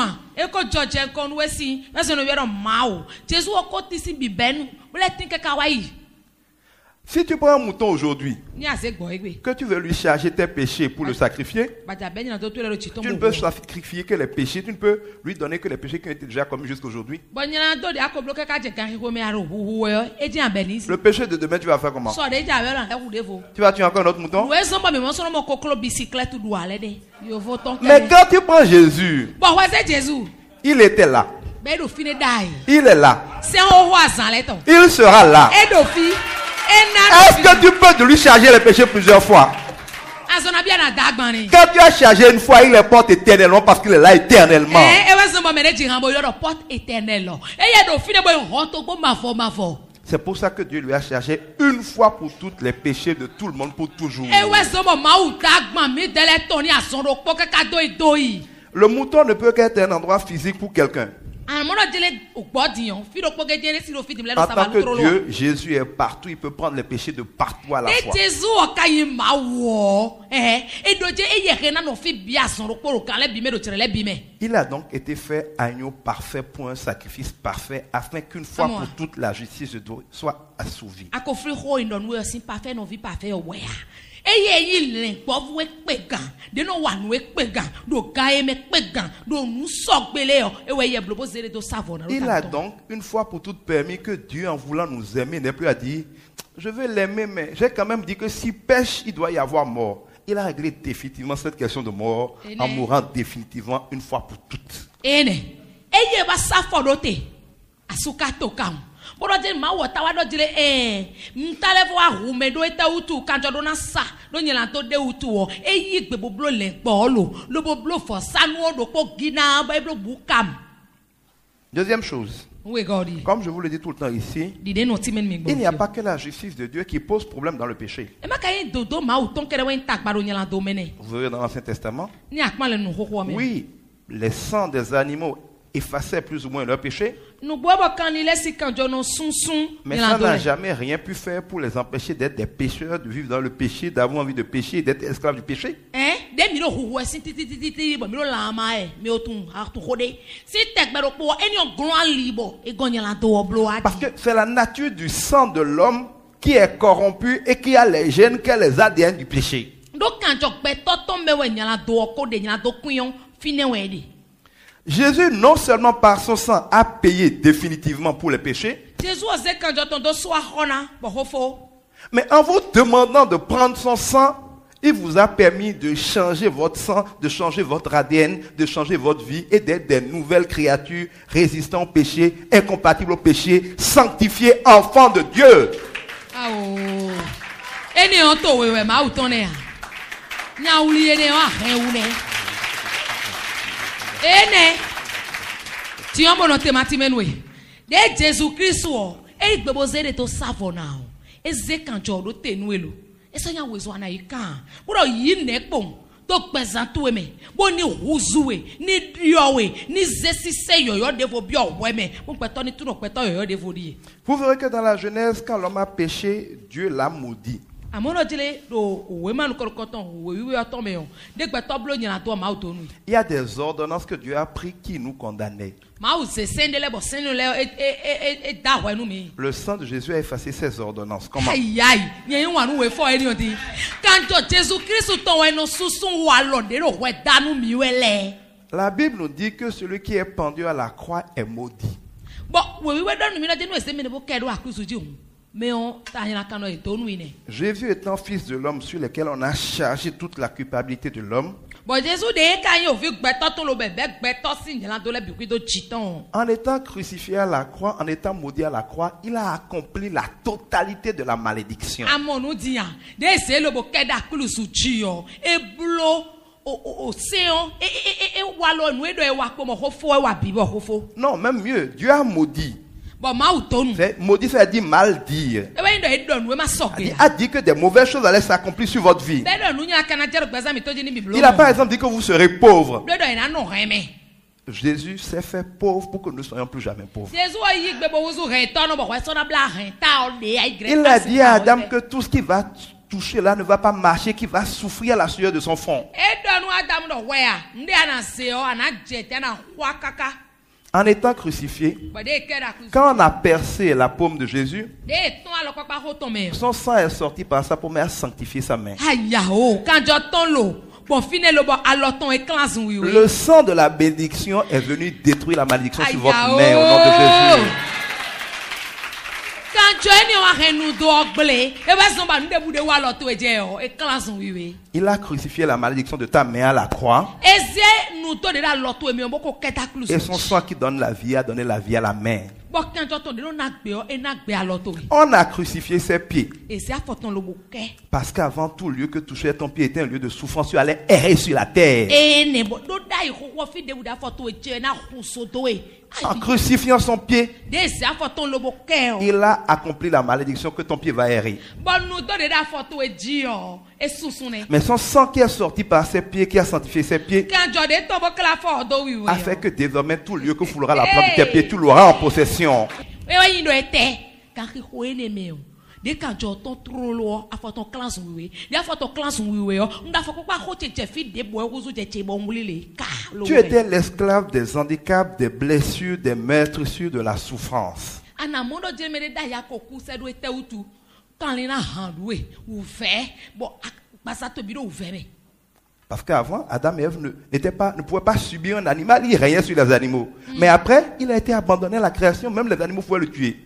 Si tu prends un mouton aujourd'hui, que tu veux lui charger tes péchés pour le sacrifier, tu ne peux sacrifier que les péchés, tu ne peux lui donner que les péchés qui ont été déjà commis jusqu'aujourd'hui. Le péché de demain, tu vas faire comment? Tu vas tuer encore un autre mouton? Mais quand tu prends Jésus, il était là. Il est là. Il sera là. Est-ce que tu peux de lui charger les péchés plusieurs fois? Quand tu as chargé une fois, il les porte éternellement parce qu'il est là éternellement. C'est pour ça que Dieu lui a chargé une fois pour toutes les péchés de tout le monde pour toujours. Le mouton ne peut qu'être un endroit physique pour quelqu'un. En tant que Dieu, Jésus est partout, il peut prendre les péchés de partout à la fois. Il a donc été fait agneau parfait pour un sacrifice parfait, afin qu'une fois pour toutes la justice de Dieu soit assouvie. Il a donc une fois pour toutes permis que Dieu, en voulant nous aimer, n'ait plus à dire je vais l'aimer, mais j'ai quand même dit que si pêche, il doit y avoir mort. Il a réglé définitivement cette question de mort en mourant définitivement une fois pour toutes. do nyelanto de utuo e yi gbeboblo le gbolo lo boblo fo sanu do po gina ba eblo bukam. Deuxième chose. Oui, God. Comme je vous le dis tout le temps ici, il n'y a pas que la justice de Dieu qui pose problème dans le péché. Vous verrez dans l'Ancien Testament, oui, les sangs des animaux effaçaient plus ou moins leur péché, mais ça n'a jamais rien pu faire pour les empêcher d'être des pécheurs, de vivre dans le péché, d'avoir envie de pécher, d'être esclaves du péché. Parce que c'est la nature du sang de l'homme qui est corrompue et qui a les gènes, qui a les A D N du péché. Jésus, non seulement par son sang, a payé définitivement pour les péchés, mais en vous demandant de prendre son sang, il vous a permis de changer votre sang, de changer votre A D N, de changer votre vie et d'être des nouvelles créatures résistant au péché, incompatibles au péché, sanctifiées, enfants de Dieu. Ene ti omo no temati menwe de Jesus Christ o e gbeboze de to savona o eze kanjo do tenuelo esanya wezo ana ika bro yi nekpon to gbezantu eme bo ni huzuwe ni diowe ni zesise yoyo devo bi oweme mo peto ni tuno peto yoyo devo ri. Vous verrez que dans la Genèse, quand l'homme a péché, Dieu l'a maudit. Il y a des ordonnances que Dieu a prises qui nous condamnaient. Le sang de Jésus a effacé ces ordonnances. Comment? La Bible nous dit que celui qui est pendu à la croix est maudit. Jésus étant fils de l'homme sur lequel on a chargé toute la culpabilité de l'homme, en étant crucifié à la croix, en étant maudit à la croix, il a accompli la totalité de la malédiction. Non, même mieux, Dieu a maudit. Maudit, ça dit mal dire. Il a dit que des mauvaises choses allaient s'accomplir sur votre vie. Il a par exemple dit que vous serez pauvre. Jésus s'est fait pauvre pour que nous ne soyons plus jamais pauvres. Il a dit à Adam que tout ce qui va toucher là ne va pas marcher, qui va souffrir à la sueur de son front. En étant crucifié, quand on a percé la paume de Jésus, son sang est sorti par sa paume et a sanctifié sa main. Le sang de la bénédiction est venu détruire la malédiction sur votre main au nom de Jésus. Il a crucifié la malédiction de ta main à la croix. Et son sang qui donne la vie a donné la vie à la main. On a crucifié ses pieds. Parce qu'avant tout lieu que touchait ton pied était un lieu de souffrance. Tu allais errer sur la terre. En crucifiant son pied, il a accompli la malédiction que ton pied va errer. Mais son sang qui est sorti par ses pieds, qui a sanctifié ses pieds, a fait que désormais tout lieu que foulera la plante de tes pieds, tu l'auras en possession. Tu étais l'esclave des handicaps, des blessures, des meurtrissures, de la souffrance. Parce qu'avant, Adam et Ève ne, n'étaient pas, ne pouvaient pas subir un animal, ils régnaient sur les animaux. Mm. Mais après, il a été abandonné à la création, même les animaux pouvaient le tuer.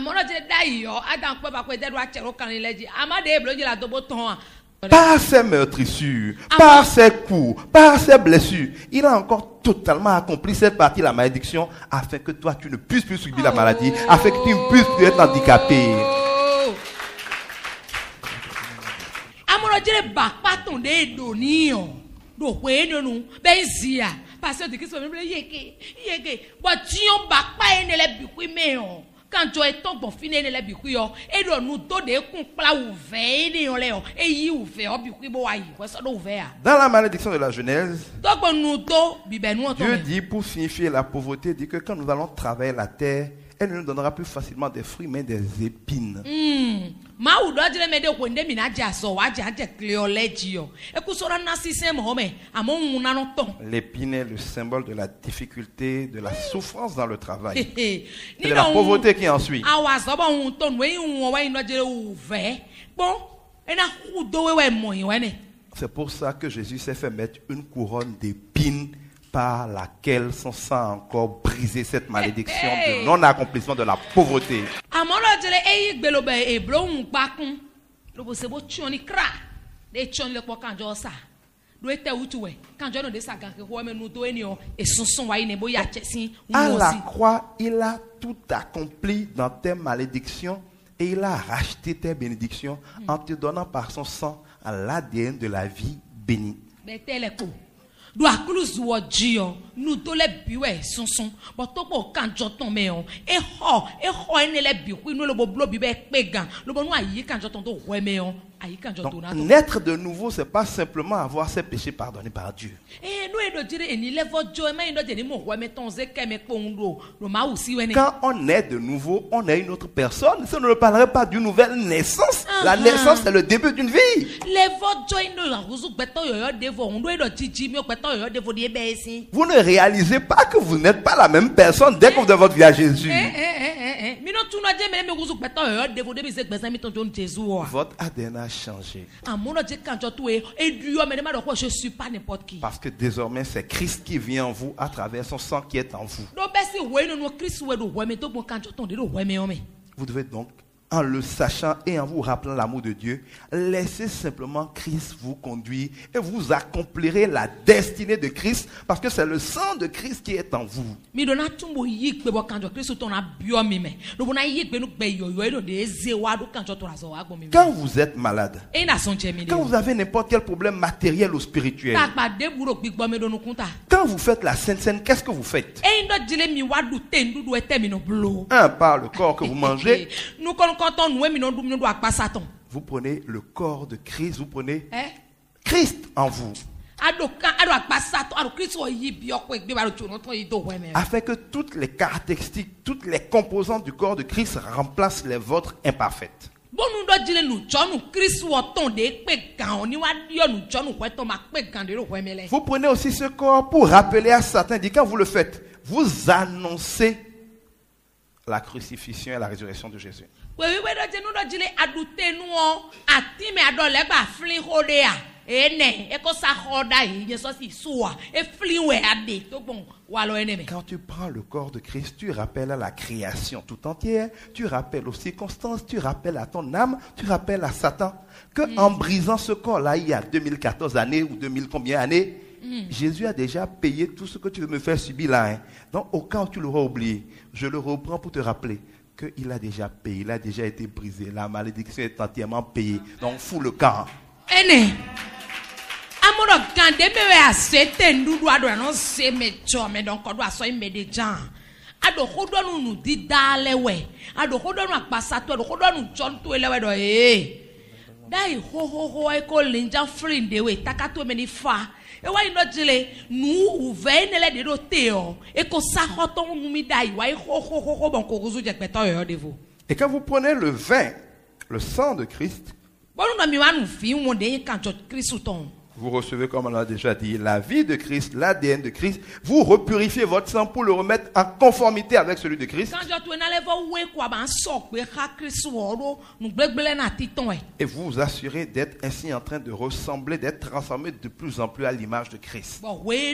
Par ses meurtrissures, par ses coups, par ses blessures, il a encore totalement accompli cette partie de la malédiction afin que toi, tu ne puisses plus subir la maladie, afin que tu ne puisses plus être handicapé. dire bakpa ton de donio. Do we no no benzia. Pasteur de Christ me yeke yeke. But tion bakpa ene le bikwi me on. Quand tu es ton bon fini ne le bikwi yo et do nous to de kun pla ouvert ni on le et yi ouvert bikwi bo ayi ko so do ouvert. Dans la malédiction de la Genèse, donc nous to bibe nous Dieu dit pour signifier la pauvreté dit que quand nous allons travailler la terre, elle ne nous donnera plus facilement des fruits mais des épines. Hmm. Ma ou do dire me de ko nde mi na ja so wa ja je cleology yo. E ku so na système ho me amon na no ton. L'épine est le symbole de la difficulté, de la souffrance dans le travail. Et de la pauvreté qui en suit. Awa so ba un ton we un wa ino dire ouvert. Bon, e na hu do we we mo yin we ne. C'est pour ça que Jésus s'est fait mettre une couronne d'épines par laquelle son sang a encore brisé cette malédiction de non-accomplissement de la pauvreté. À la croix, il a tout accompli dans tes malédictions et il a racheté tes bénédictions en te donnant par son sang l'A D N de la vie bénie. Do aklus wo jio nu to le biwe sunsun bo to po kanjo ton me on e ho e ho ene le bi ku nu lo bo blo bi be pe gan lo bo nu ayi kanjo ton to ho me on ayi kanjo to na. Naître de nouveau, c'est pas simplement avoir ses péchés pardonnés par Dieu. Eh no e do dire eni le vo jo e ma ndo de ni mo ho me ton ze ke me po ndo lo ma usi we ne. Quand on est de nouveau, on est une autre personne. Ça ne parlerait pas d'une nouvelle naissance. Uh-huh. La naissance c'est le début d'une vie. Le vo jo ndo la ruzu beto yo yo devo ndo e do jiji mi o Vous ne réalisez pas que vous n'êtes pas la même personne dès que vous avez votre vie à Jésus. Votre A D N a changé. Parce que désormais c'est Christ qui vient en vous à travers son sang qui est en vous. Vous devez donc, en le sachant et en vous rappelant l'amour de Dieu, laissez simplement Christ vous conduire et vous accomplirez la destinée de Christ parce que c'est le sang de Christ qui est en vous. Quand vous êtes malade, quand vous avez n'importe quel problème matériel ou spirituel, quand vous faites la Sainte Seine, qu'est-ce que vous faites? Un, par le corps que vous mangez. Vous prenez le corps de Christ, vous prenez eh? Christ en vous. Afin que toutes les caractéristiques, toutes les composantes du corps de Christ remplacent les vôtres imparfaites. Vous prenez aussi ce corps pour rappeler à Satan, dit quand vous le faites, vous annoncez la crucifixion et la résurrection de Jésus. Quand tu prends le corps de Christ, tu rappelles à la création tout entière, tu rappelles aux circonstances, tu rappelles à ton âme, tu rappelles à Satan que mm. en brisant ce corps-là, il y a deux mille quatorze années ou deux mille combien d'années, mm. Jésus a déjà payé tout ce que tu veux me faire subir là. Hein. Donc au cas où tu l'auras oublié, je le reprends pour te rappeler qu'il a déjà payé, il a déjà été brisé, la malédiction est entièrement payée. Donc fous le camp. Amono gande me a sete ndudu ado no se me cho me don kodo aso me de jan ado hodo nu nu di dale we ado hodo nu apasa to ado hodo nu jon to elewe do eh dai ho ho ho e ko linja free de we takato me ni fa e wa ino jile nu uve ne le de do te o e ko sa hoto nu mi dai wa ho ho ho ho bon ko guzu je peto yo de vous. Et quand vous prenez le vin, le sang de Christ, bon nu mi wa nu fi won de kan cho Christ ton. Vous recevez, comme on l'a déjà dit, la vie de Christ, l'A D N de Christ. Vous repurifiez votre sang pour le remettre en conformité avec celui de Christ. Et vous vous assurez d'être ainsi en train de ressembler, d'être transformé de plus en plus à l'image de Christ.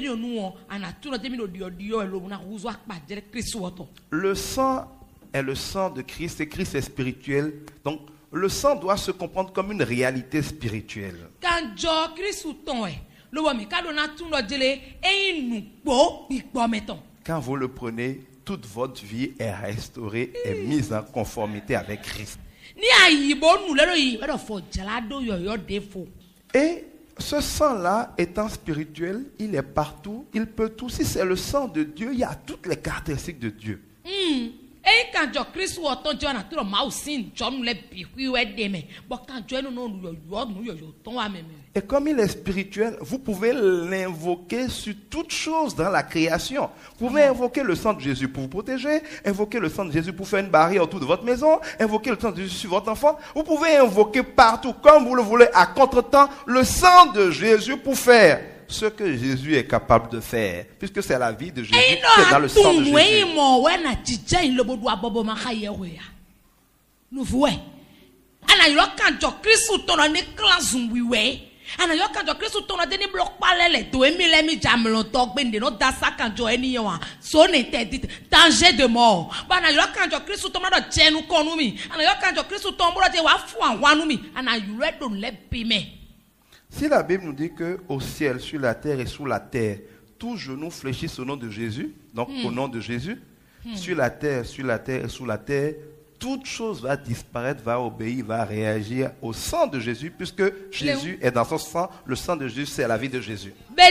Le sang est le sang de Christ et Christ est spirituel. Donc, le sang doit se comprendre comme une réalité spirituelle. Quand vous le prenez, toute votre vie est restaurée et mise en conformité avec Christ. Et ce sang-là, étant spirituel, il est partout, il peut tout. Si c'est le sang de Dieu, il y a toutes les caractéristiques de Dieu. Mm. Et comme il est spirituel, vous pouvez l'invoquer sur toute chose dans la création. Vous pouvez invoquer le sang de Jésus pour vous protéger, invoquer le sang de Jésus pour faire une barrière autour de votre maison, invoquer le sang de Jésus sur votre enfant. Vous pouvez invoquer partout, comme vous le voulez, à contre-temps, le sang de Jésus pour faire ce que Jésus est capable de faire, puisque c'est la vie de Jésus qui est dans le sang de Jésus. Danger de mort. Si la Bible nous dit que au ciel, sur la terre et sous la terre, tous genoux fléchissent au nom de Jésus, donc hmm. au nom de Jésus, hmm. sur la terre, sur la terre et sous la terre, toute chose va disparaître, va obéir, va réagir au sang de Jésus, puisque Jésus est dans son sang. Le sang de Jésus, c'est la vie de Jésus.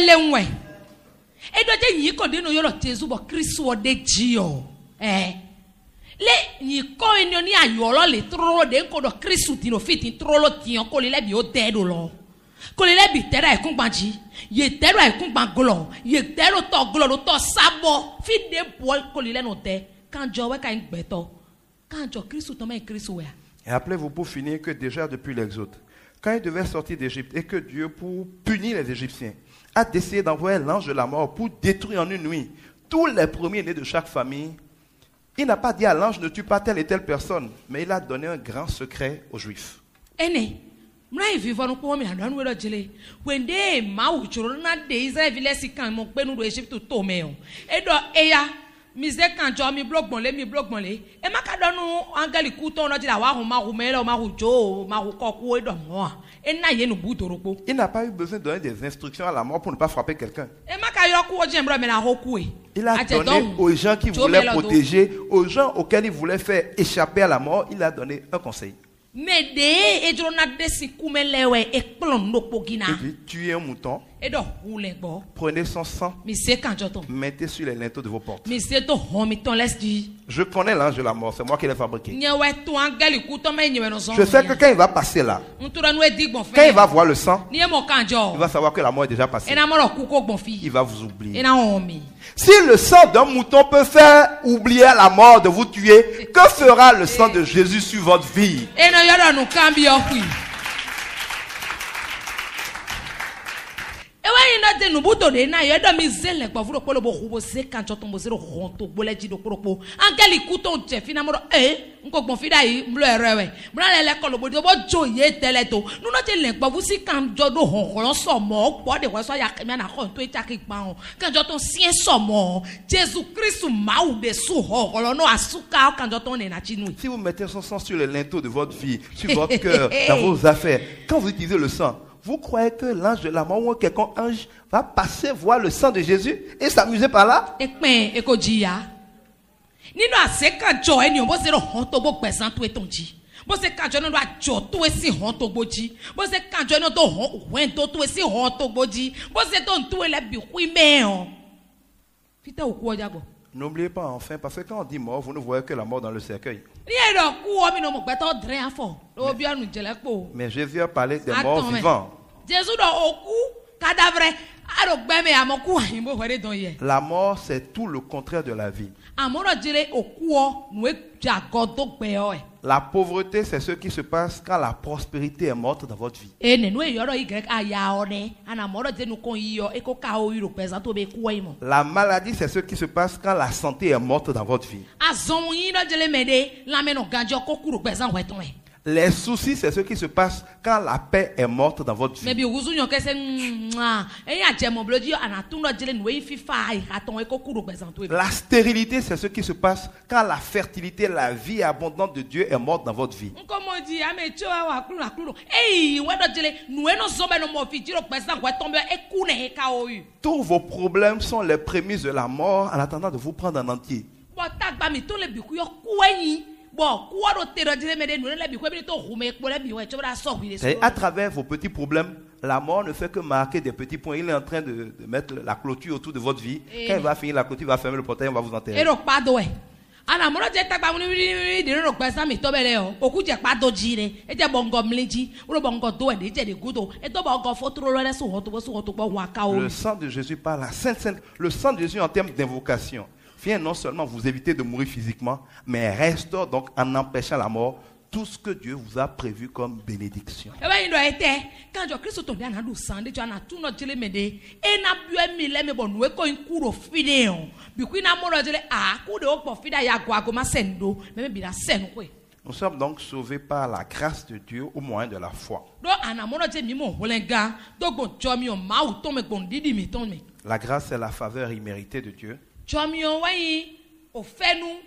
Kolele bitera e kungbanji ye tero e kungbangolo ye tero to glolo to sabo fi de boy kolele no te kanjo we ka ngbeto kanjo Christ to me Christ we. Et rappelez-vous pour finir que déjà depuis l'Exode, quand ils devaient sortir d'Égypte et que Dieu, pour punir les Égyptiens, a décidé d'envoyer l'ange de la mort pour détruire en une nuit tous les premiers-nés de chaque famille, il n'a pas dit à l'ange ne tue pas telle et telle personne, mais il a donné un grand secret aux Juifs. Ene mrai vivo no ko mi adan we do jele when dey ma uchoro na de Israel vile sikan mo pe nu do Egypt to me o e do eya mi ze kan jo mi blogbon le mi blogbon le e ma ka donu angeli ku to no jila wa hu ma hu mele o ma hu jo ma hu ko ku e do mo e na ye nu bu doropo. Il n'a pas eu besoin de donner des instructions à la mort pour ne pas frapper quelqu'un. E ma ka yo ku o je mbro me na ho ku e. Il a donné aux gens qui voulaient protéger, aux gens auxquels il voulait faire échapper à la mort, il a donné un conseil. Mais de ejrona desi kumelewe ekplon no pogina. Il dit tuez un mouton. Edo hulegbo. Prenez son sang. Mi se kanjoton. Mettez sur les linteaux de vos portes. Mi se to homiton lesdi. Je connais l'ange de la mort, c'est moi qui l'ai fabriqué. Nyewe to angeli kuto me nyewe no son. Je sais que quand il va passer là, ntura no edi gbon fe. Quand il va voir le sang, ni e mo kanjo. Il va savoir que la mort est déjà passée. Ena mo ro kuko gbon fi. Il va vous oublier. Ena homi. Si le sang d'un mouton peut faire oublier la mort de vous tuer, que fera le sang de Jésus sur votre vie? Ena yoro no kambi okui. Ewa ina de nubuto de na yedo mi zele gbo furo polo bo hubo se kancho to mo zero honto boleji do koropo angeli kuto je fina mo eh nko gbon fi dai mlo erewe mlo lele ko lo bo bo joye tele to nu no je le gbo fu si kanjo do honhoro so mo po de wo so ya kemi na ko to e chaki pa on kanjo to sien so mo Jesus Christ ma u de su honhoro no asuka kanjo to ne na chinu. Si vous mettez son sang sur les linteaux de votre vie, sur votre cœur, dans vos affaires, quand vous utilisez le sang, vous croyez que l'ange de la mort ou quelqu'un ange va passer voir le sang de Jésus et s'amuser par là? Ekpen ekojiya. Nino aseka jo eni o bo se ro honto bo pesan to etonji. Bo se kanjo no do ajo to esi honto gboji. Bo se kanjo no do hon wen to to esi honto gboji. Bo se to ntu ele bi hui me on. Fite oku oja gbo. N'oubliez pas enfin, parce que quand on dit mort, vous ne voyez que la mort dans le cercueil. Mais Jésus a parlé des morts vivants. La mort, c'est tout le contraire de la vie. La pauvreté, c'est ce qui se passe quand la prospérité est morte dans votre vie. La maladie, c'est ce qui se passe quand la santé est morte dans votre vie. Les soucis, c'est ce qui se passe quand la paix est morte dans votre vie. La stérilité, c'est ce qui se passe quand la fertilité, la vie abondante de Dieu est morte dans votre vie. Tous vos problèmes sont les prémices de la mort en attendant de vous prendre en entier. Et à travers vos petits problèmes, La mort ne fait que marquer des petits points. Il est en train de, de mettre la clôture autour de votre vie. Et quand il va finir la clôture, il va fermer le portail, on va vous enterrer. Ana moro je takpa mu ni de ro gba sami to bele o oku je pa do ji re e je bongo mleji ro bongo do e je de gudo e to bongo fotro lo le so ho to so ho to po wa ka o. Le sang de Jésus par la sainte sainte le sang de Jésus en termes d'invocation vient non seulement vous éviter de mourir physiquement mais restaure donc en empêchant la mort tout ce que Dieu vous a prévu comme bénédiction. E ba yin do ete kan jo Kristo to dia na du san de jo na tu no jele mede e na bue mi le me bonu e ko nkuro fide o bi na mo ro jele a ku de o po fida ya gwa go ma sendo me bi na sen ko. Nous sommes donc sauvés par la grâce de Dieu au moyen de la foi. Do ana mo ro je mi mo holenga do go jo mi o ma u to me bon didi mi ton me. La grâce est la faveur imméritée de Dieu. Jo mi o wa yin o fenu.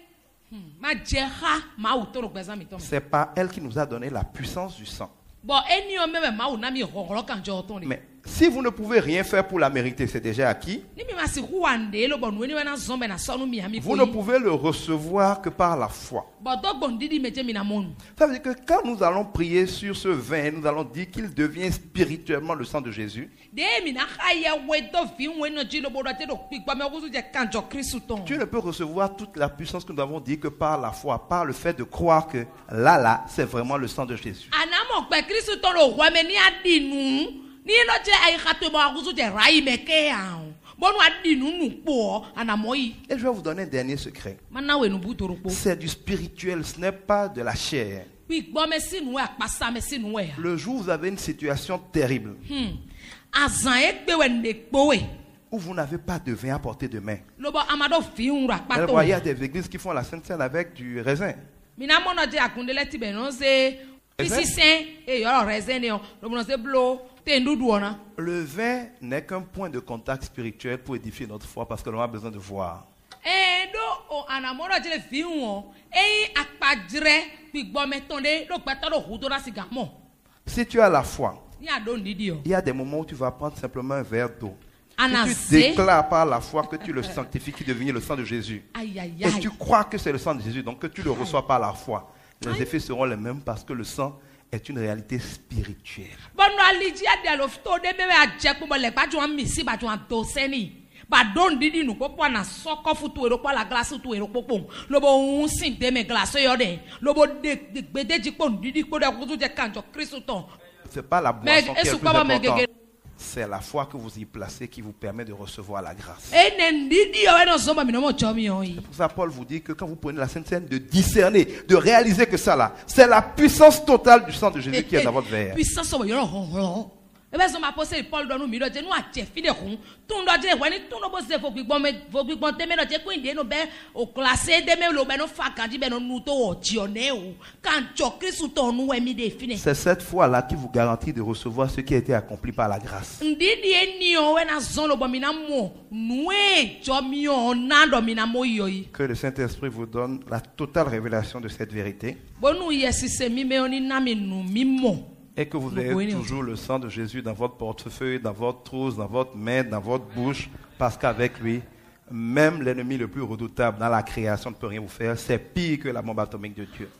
C'est pas elle qui nous a donné la puissance du sang. Mais si vous ne pouvez rien faire pour la mériter, c'est déjà acquis. Vous ne pouvez le recevoir que par la foi. Ça veut dire que quand nous allons prier sur ce vin, nous allons dire qu'il devient spirituellement le sang de Jésus. Tu ne peux recevoir toute la puissance que nous avons dit que par la foi, par le fait de croire que là, là, c'est vraiment le sang de Jésus. Et je vais vous donner un dernier secret. C'est du spirituel, ce n'est pas de la chair. Le jour où vous avez une situation terrible, où vous n'avez pas de vin à portée de main. Vous voyez, il y a des églises qui font la Sainte Seine avec du raisin. Le vin n'est qu'un point de contact spirituel pour édifier notre foi parce que l'on a besoin de voir. Si tu as la foi, il y a des moments où tu vas prendre simplement un verre d'eau. Si tu déclares par la foi que tu le sanctifies, qui devient le sang de Jésus, et tu crois que c'est le sang de Jésus, donc que tu le reçois par la foi, les effets seront les mêmes parce que le sang est une réalité spirituelle. C'est pas la boisson qui est le plus important. C'est la foi que vous y placez qui vous permet de recevoir la grâce. C'est pour ça Paul vous dit que quand vous prenez la Sainte Seine, de discerner, de réaliser que ça là, c'est la puissance totale du sang de Jésus qui est dans votre verre. Paul doit nous mieux de nous à Tiefide Ron, tout doit dire, when it don't bose for big bomb, for big bomb, temero, Jequin, no bear, or classé, demelo, beno, fakadi, beno, nuto, tioneo, quand Chokris ou ton ou emi de fine. C'est cette foi-là qui vous garantit de recevoir ce qui a été accompli par la grâce. Ndidi enio, when a zone of minamo, nue, jomio, nando minamo yoi. Que le Saint-Esprit vous donne la totale révélation de cette vérité. Bonu, yes, c'est mimeoni naminu, mimo. Et que vous ayez toujours le sang de Jésus dans votre portefeuille, dans votre trousse, dans votre main, dans votre bouche, parce qu'avec lui, même l'ennemi le plus redoutable dans la création ne peut rien vous faire. C'est pire que la bombe atomique de Dieu.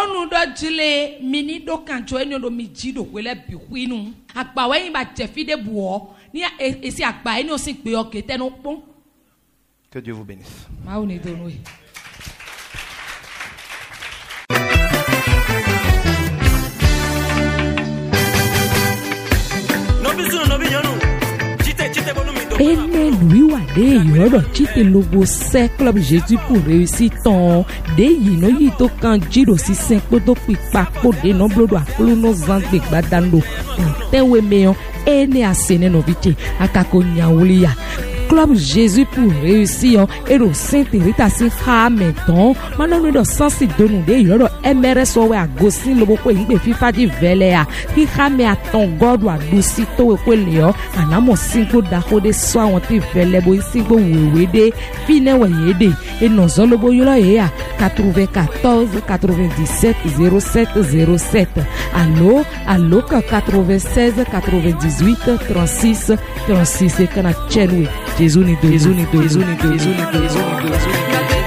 Que Dieu vous bénisse. Ene lui wa de yoro chite logo se club Jésus pour réussir ton de yino yito kan jiro si cinq do pipa ko de no blodo akolo no zangbe gbadando tewe meyon ene asene no vite akako nyawulia Club Jésus pour réussir et le Saint-Hérita si Hamilton maintenant nous sens de nous de yoro M R S o we agosin lobo ko ingbe fifa di velea ki hame aton god wa dusi to we ko leo anamo singo da ko de so awon ti vele bo singo wewe de fine we yede e no zo lobo yolo ya quatre-vingt-quatorze quatre-vingt-dix-sept zéro sept zéro sept allo allo quatre-vingt-seize quatre-vingt-dix-huit trente-six trente-six kana chenwe Jésus ni do Jésus ni do Jésus ni do Jésus ni do Jésus ni do